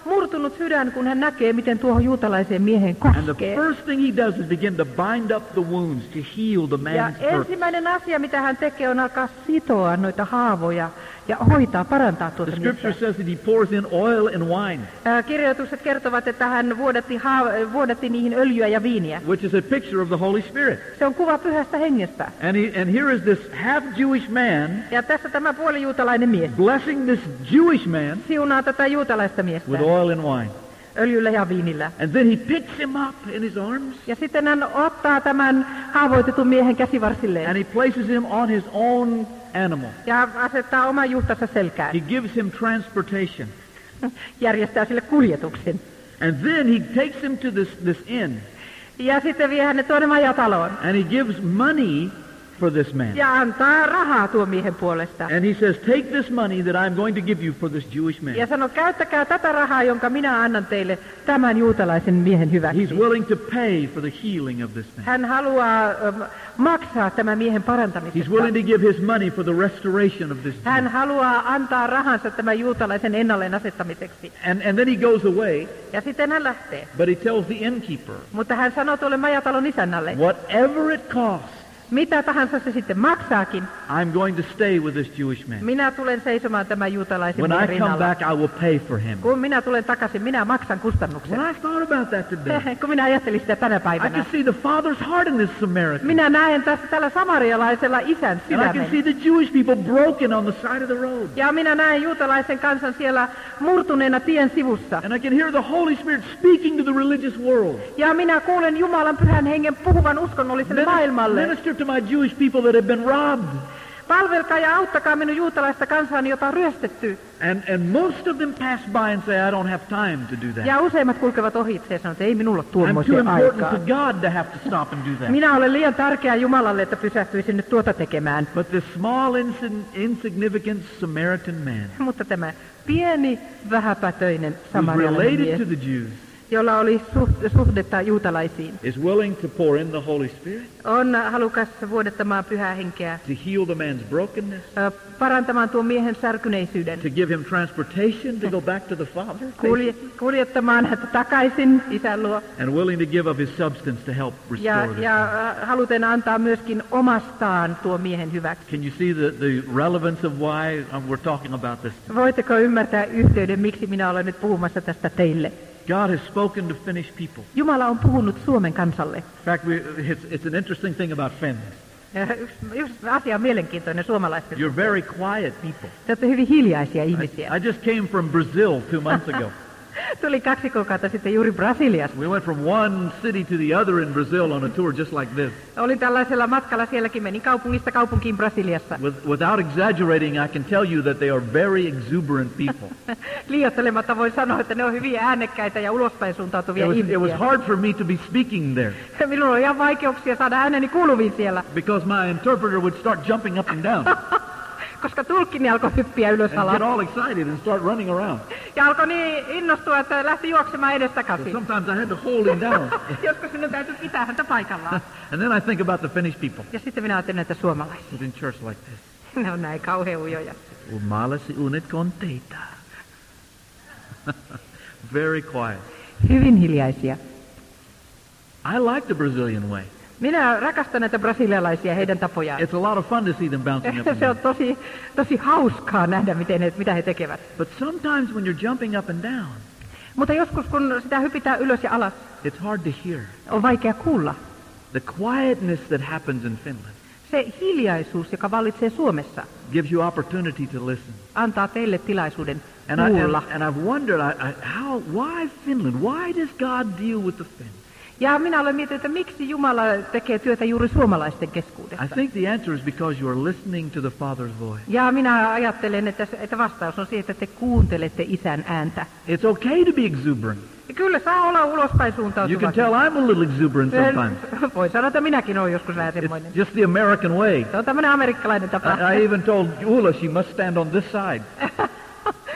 murtunut sydän, kun hän näkee, miten tuohon juutalaiseen mieheen And the koskee. first thing he does is begin to bind up the wounds, to heal the Ja man's hurt. ensimmäinen asia, mitä hän tekee, on alkaa sitoa noita haavoja ja hoitaa, parantaa tuota The scripture miestä. says that he pours in oil and wine, Ää, Kirjoitukset kertovat, että hän vuodatti, haa- vuodatti niihin öljyä ja viiniä. which is a picture of the Holy Spirit. Se on kuva pyhästä hengestä. And he, and here is this half-Jewish man Ja tässä tämä puolijuutalainen mies blessing this Jewish man siunaa tätä juutalaista miestä with oil and wine. öljyllä ja viinillä. And then he picks him up in his arms Ja sitten hän ottaa tämän haavoitetun miehen käsivarsilleen and he places him on his own animal. ja asettaa oman juhtansa selkään. He gives him transportation. Järjestää sille kuljetuksen. And then he takes him to this, this inn Ja sitten vie hänet tuonne majataloon and he gives money for this man. ja antaa rahaa tuon miehen puolesta. And he says, take this money that I'm going to give you for this Jewish man. Ja sanoo, käyttäkää tätä rahaa, jonka minä annan teille tämän juutalaisen miehen hyväksi. He's willing to pay for the healing of this man. Hän haluaa ähm, maksaa tämän miehen He's parantamisesta. willing to give his money for the restoration of this Hän Jew. haluaa antaa rahansa tämän juutalaisen ennalleen asettamiseksi. And, and then he goes away, Ja sitten hän lähtee. but he tells the innkeeper, Mutta hän sanoo tuolle majatalon isännälle, whatever it costs, mitä tahansa se sitten maksaakin, I'm going to stay with this Jewish man. minä tulen seisomaan tämän juutalaisen When miehen I come rinnalla. back, I will pay for him. Kun minä tulen takaisin, minä maksan kustannuksen. When I thought about that today, Kun minä ajattelin sitä tänä I päivänä. could see the father's heart in this Samaritan. Minä näen tässä tällä samarialaisella isän And I can sydämen. see the Jewish people broken on the side of the road. Ja minä näen juutalaisen kansan siellä murtuneena tien sivussa. And I can hear the Holy Spirit speaking to the religious world. Ja minä kuulen Jumalan pyhän hengen puhuvan uskonnolliselle maailmalle. Minister to my Jewish people that have been robbed. Palvelkaa ja auttakaa minun juutalaista kansaani, jota on ryöstetty. And, and most of them pass by and say, I don't have time to do that. Ja useimmat kulkevat ohitse ja sanovat, että ei minulla ole I'm too tuommoisia important aikaa. to God to have to stop and do that. Minä olen liian tärkeä Jumalalle, että pysähtyisin nyt tuota tekemään. But this small, insin- insignificant Samaritan man Mutta tämä pieni, vähäpätöinen who's samarialainen related mies, to the Jews jolla oli suht- suhdetta juutalaisiin, is willing to pour in the Holy Spirit on halukas vuodettamaan pyhää henkeä, to heal the man's brokenness, ö, parantamaan tuon miehen särkyneisyyden, to give him transportation to go back to the Father, kulje, kuljettamaan häntä takaisin isän luo and willing to give of his substance to help ja, restore this. ja ö, haluten antaa myöskin omastaan tuon miehen hyväksi. Can you see the, the relevance of why um, we're talking about this? Voitteko ymmärtää yhteyden, miksi minä olen nyt puhumassa tästä teille? God has spoken to Finnish people. Jumala on puhunut Suomen kansalle. In fact, we, it's, it's an interesting thing about Finns. Ja yksi, yksi asia on mielenkiintoinen suomalaisten. You're very quiet people. Te olette hyvin hiljaisia ihmisiä. I, I just came from Brazil two months ago. Tuli kaksi kuukautta sitten juuri Brasiliasta. We went from one city to the other in Brazil on a tour just like this. Olin tällaisella matkalla sielläkin, menin kaupungista kaupunkiin Brasiliassa. With, without exaggerating, I can tell you that they are very exuberant people. Liioittelematta voi sanoa, että ne on hyvin äänekkäitä ja ulospäin suuntautuvia It was, it was ihmisiä. hard for me to be speaking there Minulla oli ihan vaikeuksia saada ääneni kuuluviin siellä, because my interpreter would start jumping up and down koska tulkkini alkoi hyppiä ylös and get alas. all excited and start running around. Ja alkoi niin innostua, että lähti juoksemaan So edestakaisin. sometimes I had to hold him down. Joskus minun täytyy pitää häntä paikallaan. And then I think about the Finnish people Ja sitten minä ajattelen näitä suomalaisia. who's in church like this. Ne on näin kauhean ujoja. Umalasi unet konteita. Very quiet. Hyvin hiljaisia. I like the Brazilian way. Minä rakastan näitä brasilialaisia, heidän tapojaan. It's a lot of fun to see them bouncing up and Se on down. tosi, tosi hauskaa nähdä, miten he, mitä he tekevät. But sometimes when you're jumping up and down, Mutta joskus, kun sitä hypitään ylös ja alas, it's hard to hear. on vaikea kuulla. The quietness that happens in Finland Se hiljaisuus, joka vallitsee Suomessa, gives you opportunity to listen. antaa teille tilaisuuden And, I, and, kuulla. and I've wondered, I, I, how, why Finland? Why does God deal with the Finns? Ja minä olen miettinyt, että miksi Jumala tekee työtä juuri suomalaisten I keskuudessa. think the answer is because you are listening to the Father's voice. Ja minä ajattelen, että, että vastaus on siihen, että te kuuntelette isän ääntä. It's okay to be exuberant. Ja kyllä saa olla ulospäin You suuntautuva. can tell I'm a little exuberant sometimes. Voi sanoa, että minäkin olen joskus vähän semmoinen. It's just the American way. Se on tämmöinen amerikkalainen tapa. I, I even told Ula she must stand on this side.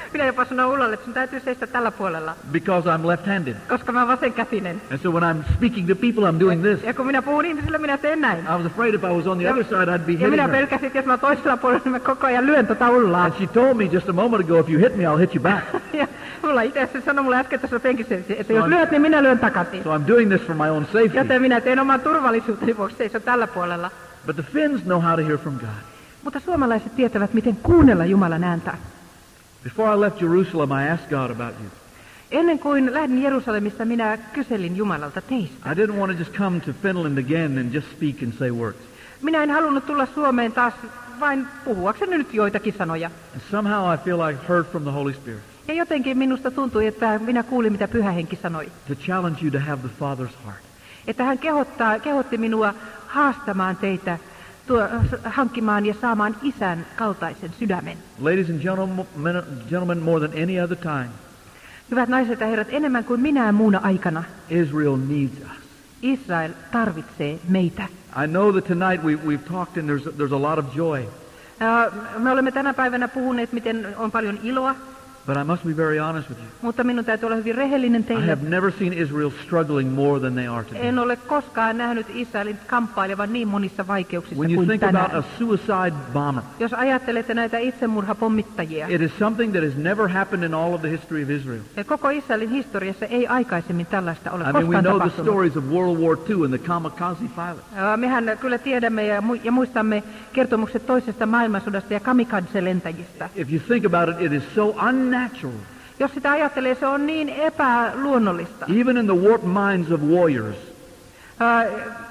Minä jopa sanon Ullalle, että sun täytyy seistä tällä puolella, because I'm left-handed. koska mä oon vasenkätinen. And so when I'm speaking to people, I'm doing this. Ja kun minä puhun ihmisille, minä teen näin. I was afraid if I was on the Ja- other side, I'd be Ja hitting minä her. pelkäsin, että jos mä oon toisella puolella, niin mä koko ajan lyön tota Ullaa. And she told me just a moment ago, if you hit me, I'll hit you back. Ja Ulla itse se sanoi mulle äsken tuossa penkissä, että No, jos I'm- lyöt, niin minä lyön takaisin. So I'm doing this for my own safety. Joten minä teen oman turvallisuuteni vuoksi seison tällä puolella. But the Finns know how to hear from God. Mutta suomalaiset tietävät, miten kuunnella Jumalan ääntä. Before I left Jerusalem, I asked God about you. Ennen kuin lähdin Jerusalemista, minä kyselin Jumalalta teistä. I didn't want to just come to Finland again and just speak and say words. Minä en halunnut tulla Suomeen taas vain puhuakseni nyt joitakin sanoja. And somehow I feel I heard from the Holy Spirit Ja jotenkin minusta tuntui, että minä kuulin, mitä Pyhä Henki sanoi. to challenge you to have the Father's heart. Että hän kehottaa, kehotti minua haastamaan teitä, tuo, hankkimaan ja saamaan isän kaltaisen sydämen. Ladies and gentlemen, gentlemen, more than any other time, Hyvät naiset ja herrat, enemmän kuin minä muuna aikana Israel needs us. Israel tarvitsee meitä. I know that tonight we, we've talked and there's, there's a lot of joy, Ää, Me olemme tänä päivänä puhuneet, miten on paljon iloa, but I must be very honest with you. mutta minun täytyy olla hyvin rehellinen I teille. have never seen Israel struggling more than they are today. En ole koskaan nähnyt Israelin kamppailevan niin monissa vaikeuksissa When you kuin think about tänään. a suicide bomber, Jos ajattelette näitä itsemurhapommittajia, it is something that has never happened in all of the history of Israel. ja koko Israelin historiassa ei aikaisemmin tällaista ole I mean, we koskaan know the tapahtunut. stories of World War Two and the kamikaze pilots. Ää, Mehän kyllä tiedämme ja, mu- ja muistamme kertomukset toisesta maailmansodasta ja kamikaze-lentäjistä. If you think about it, it is so unnatural. Jos sitä ajattelee, se on niin epäluonnollista. Even in the warped minds of warriors, Ää,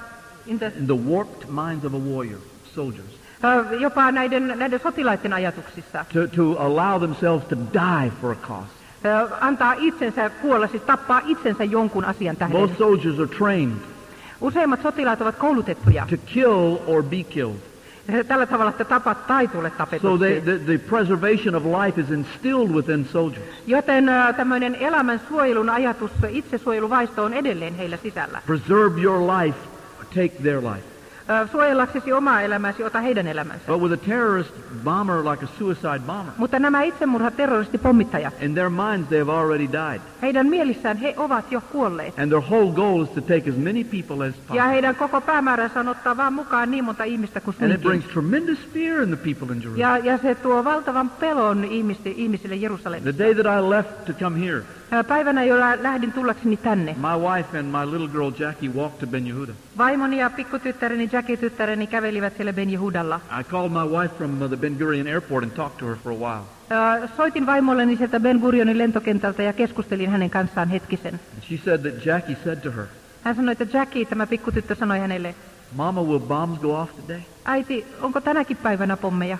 in the- in the warped minds of a warrior, soldiers, ää, Jopa näiden, näiden sotilaiden ajatuksissa. to, to allow themselves to die for a cause. Ää, Antaa itsensä kuolla, siis tappaa itsensä jonkun asian tähden. Most soldiers are trained Useimmat sotilaat ovat koulutettuja to kill or be killed. tällä tavalla, että tapat tai tule So they, tapetuksi. the, the preservation of life is instilled within soldiers. Joten ää, tämmöinen elämän suojelun ajatus, itsesuojeluvaisto on edelleen heillä sisällä. Preserve your life, take their life. Ää, Suojellaksesi omaa elämääsi, ota heidän elämänsä. But with a terrorist bomber like a suicide bomber, Mutta nämä itsemurha-terroristipommittajat, in their minds they have already died. heidän mielissään he ovat jo kuolleet. And their whole goal is to take as many people as Ja possible. heidän koko päämääränsä on ottaa vaan mukaan niin monta ihmistä kuin And it suinkin. brings tremendous fear in the people in Jerusalem. Ja, ja se tuo valtavan pelon ihmisten, ihmisille The Jerusalemissa. day that I left to come here, Ää, Päivänä, jolla lähdin tullakseni tänne, my wife and my little girl Jackie walked to Ben Yehuda. vaimoni ja pikkutyttäreni, Jackie-tyttäreni kävelivät siellä Ben Yehudalla. I called my wife from uh, the Ben Gurion airport and talked to her for a while. Ää, Soitin vaimolleni sieltä Ben Gurionin lentokentältä ja keskustelin hänen kanssaan hetkisen. And she said that Jackie said to her, Hän sanoi, että Jackie, tämä pikkutyttö, sanoi hänelle, Mama, will bombs go off today? äiti, onko tänäkin päivänä pommeja?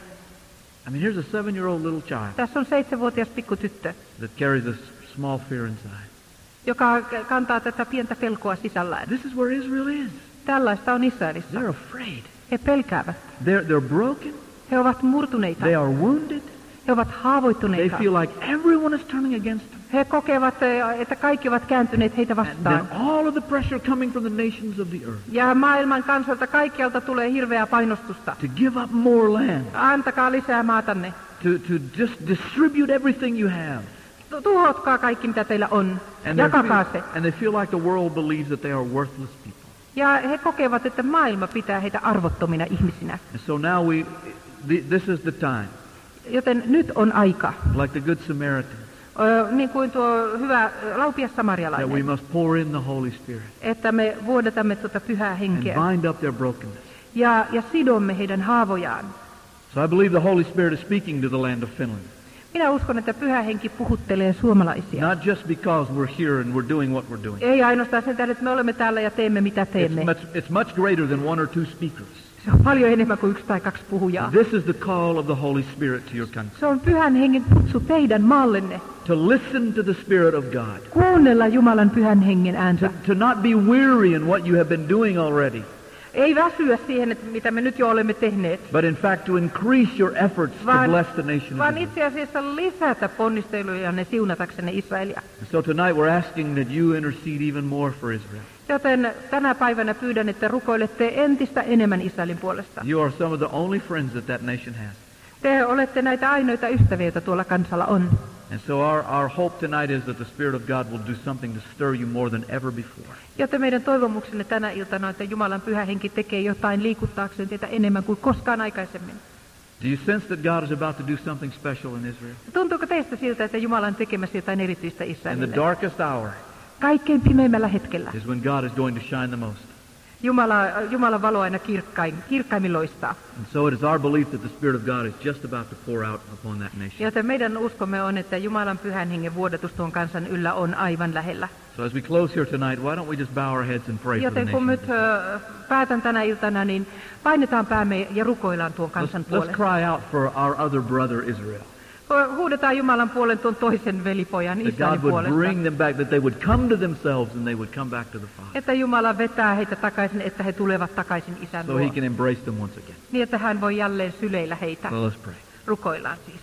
I mean, here's a seven-year-old little child Tässä on seitsemänvuotias pikkutyttö, that carries this small fear inside. joka k- kantaa tätä pientä pelkoa sisällään. This is where Israel is. Tällaista on Israelissa. They're afraid. He pelkäävät. They're, they're broken. He ovat murtuneita. They are wounded. He ovat They haavoittuneita. feel like everyone is turning against them. He kokevat, eh, että kaikki ovat kääntyneet heitä And then vastaan. all of the pressure coming from the nations of the earth Ja maailman kansalta kaikkialta tulee hirveää painostusta. to give up more land, Antakaa lisää maatanne. to, to just distribute everything you have. Tu- Tuhotkaa kaikki, mitä teillä on. And, they Jakakaa se. feel, and they feel like the world believes that they are worthless people. Ja he kokevat, että maailma pitää heitä arvottomina ihmisinä. And so now we, the, this is the time, Joten nyt on aika, like the Good Samaritan, ö, niin kuin tuo hyvä ö, laupias that we samarialainen, must pour in the Holy Spirit että me vuodatamme tuota pyhää and henkeä bind up their brokenness. ja, ja sidomme heidän haavojaan. So I believe the Holy Spirit is speaking to the land of Finland. Minä uskon, että pyhä henki puhuttelee suomalaisia. Not just because we're here and we're doing what we're doing. Ei ainoastaan sen tähden, että me olemme täällä ja teemme mitä It's teemme. much, it's much greater than one or two speakers. Se on paljon enemmän kuin yksi tai kaksi puhujaa. This is the call of the Holy Spirit to your country. Se on pyhän hengen kutsu teidän maallenne. To listen to the Spirit of God. Kuunnella Jumalan pyhän hengen ääntä. To, to not be weary in what you have been doing already, Ei väsyä siihen, että mitä me nyt jo olemme tehneet, but in fact to increase your efforts to vaan, bless the nation of vaan Israel. itse asiassa lisätä ponnistelujanne siunataksenne Israelia. And so tonight we're asking that you intercede even more for Israel. Joten tänä päivänä pyydän, että rukoilette entistä enemmän Israelin puolesta. You are some of the only friends that that nation has. Te olette näitä ainoita ystäviä, joita tuolla kansalla on. And so our, our hope tonight is that the Spirit of God will do something to stir you more than ever before. Joten meidän toivomuksenne tänä iltana on, että Jumalan pyhä henki tekee jotain liikuttaakseen teitä enemmän kuin koskaan aikaisemmin. Do you sense that God is about to do something special in Israel? Tuntuuko teistä siltä, että Jumala on tekemässä jotain erityistä In the Israelille? darkest hour Kaikkein pimeimmällä hetkellä is when God is going to shine the most. Jumala, Jumalan valo aina kirkkain, kirkkaimmin loistaa. And so it is our belief that the Spirit of God is just about to pour out upon that nation. Joten meidän uskomme on, että Jumalan pyhän hengen vuodatus tuon kansan yllä on aivan lähellä. So as we close here tonight, why don't we just bow our heads and pray for the Joten kun nation? nyt ö, päätän tänä iltana, niin painetaan päämme ja rukoillaan tuon kansan Let's, let's puolesta. cry out for our other brother Israel. Huudetaan Jumalan puolen tuon toisen velipojan That Israelin God would bring puolesta. them back, that they would come to themselves and they would come back to the Father. Että Jumala vetää heitä takaisin, että he tulevat takaisin isän So He luo. can embrace them once again. Niin, että hän voi jälleen syleillä heitä. So let's pray. Rukoillaan siis.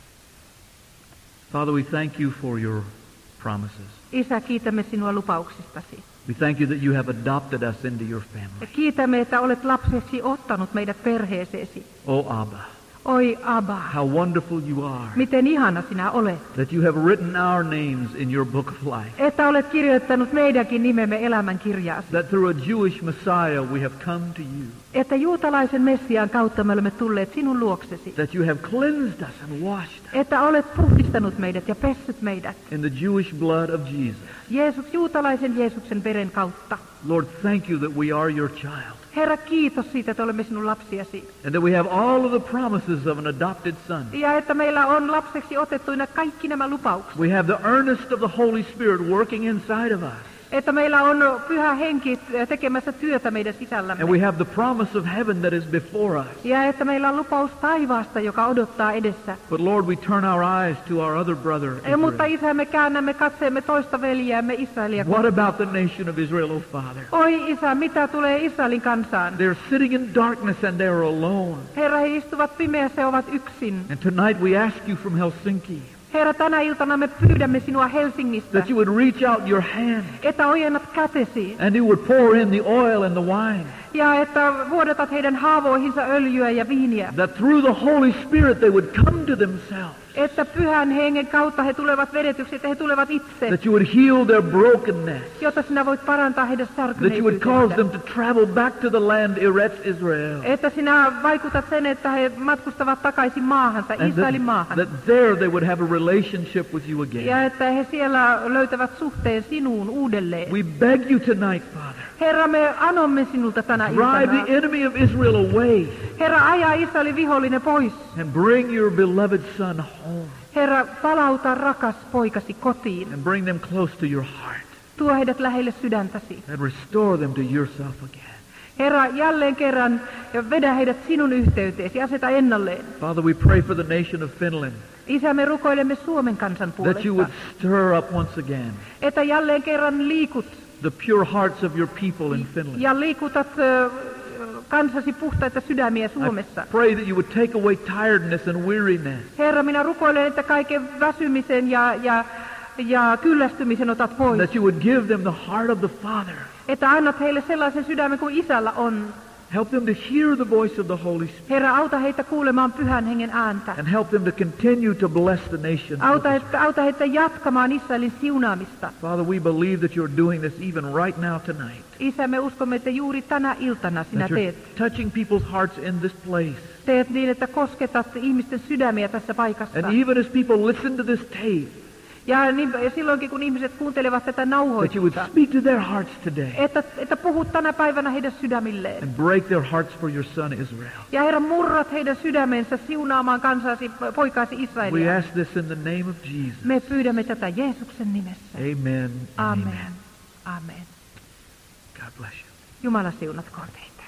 Father, we thank you for your promises. Isä, kiitämme sinua lupauksistasi. We thank you that you have adopted us into your Ja family. kiitämme, että olet lapsesi ottanut meidät perheeseesi. Oh Abba, Oi Abba, how wonderful you are. miten ihana sinä olet. That you have written our names in your book of life. Että olet kirjoittanut meidänkin nimemme elämän kirjaasi. That through a Jewish Messiah we have come to you. Että juutalaisen Messiaan kautta me olemme tulleet sinun luoksesi. That you have cleansed us and washed us Että olet puhdistanut meidät ja pessyt meidät. in the Jewish blood of Jesus. Jeesus, juutalaisen Jeesuksen veren kautta. Lord, thank you that we are your child. Herra, kiitos siitä, että olemme sinun lapsiasi. And that we have all of the promises of an adopted son. Ja että meillä on lapseksi otettuina kaikki nämä lupaukset. We have the earnest of the Holy Spirit working inside of us. Että meillä on pyhä henki tekemässä työtä meidän sisällämme. And we have the promise of heaven that is before us. Ja että meillä on lupaus taivaasta, joka odottaa edessä. But Lord, we turn our eyes to our other brother Ja, mutta Israel. Isä, me käännämme katseemme toista veljäämme Israelia. What about the nation of Israel, oh Father? Oi Isä, mitä tulee Israelin kansaan? They're sitting in darkness and they're alone. Herra, he istuvat pimeässä ja ovat yksin. And tonight we ask you from Helsinki Herra, tänä iltana me pyydämme sinua Helsingistä, that you would reach out your hand että ojennat kätesi and you would pour in the oil and the wine. ja että vuodatat heidän haavoihinsa öljyä ja viiniä. That through the Holy Spirit they would come to themselves. Että pyhän hengen kautta he tulevat vedetyksi, että he tulevat itse, That you would heal their brokenness. jotta sinä voit parantaa heidän That you would cause them särkyneisyytensä. to travel back to the land Eretz Israel. Että sinä vaikutat sen, että he matkustavat takaisin maahansa, And Israelin maahan. that, that there they would have a relationship with you again. Ja että he siellä löytävät suhteen sinuun uudelleen. We beg you tonight, Father. Herra, me anomme sinulta tänä Drive iltana. the enemy of Israel away Herra, aja Israelin vihollinen pois. and bring your beloved son home Herra, palauta rakas poikasi kotiin. and bring them close to your heart Tuo heidät lähelle sydäntäsi. and restore them to yourself again. Herra, jälleen kerran ja vedä heidät sinun yhteyteesi, aseta ennalleen. Father, we pray for the nation of Finland Isä, me rukoilemme Suomen kansan that you would puolesta, stir up once again että jälleen kerran liikut the pure hearts of your people in Finland. ja liikutat ö, kansasi puhtaita sydämiä Suomessa. I pray that you would take away tiredness and weariness. Herra, minä rukoilen, että kaiken väsymisen ja, ja, ja kyllästymisen otat pois. That you would give them the heart of the Father. Että annat heille sellaisen sydämen kuin isällä on. Help them to hear the voice of the Holy Spirit Herra, auta heitä kuulemaan pyhän hengen ääntä. and help them to continue to bless the nation. Auta, että, auta heitä jatkamaan Israelin siunaamista. Father, we believe that you're doing this even right now tonight. Isä, me uskomme, että juuri tänä iltana sinä That you're teet. touching people's hearts in this place. Teet niin, että kosketat ihmisten sydämiä tässä paikassa. And even as people listen to this tape, Ja, niin, ja silloinkin, kun ihmiset kuuntelevat tätä that you would nauhoitusta, speak to their hearts today että, että puhut tänä päivänä heidän sydämilleen. and break their hearts for your son Israel. Ja Herra, murrat heidän sydämensä siunaamaan kansasi, poikaasi We Israelia. ask this in the name of Jesus. Me pyydämme tätä Jeesuksen nimessä. Amen. and Amen. Amen. Amen. God bless you. Jumala siunatkoon teitä.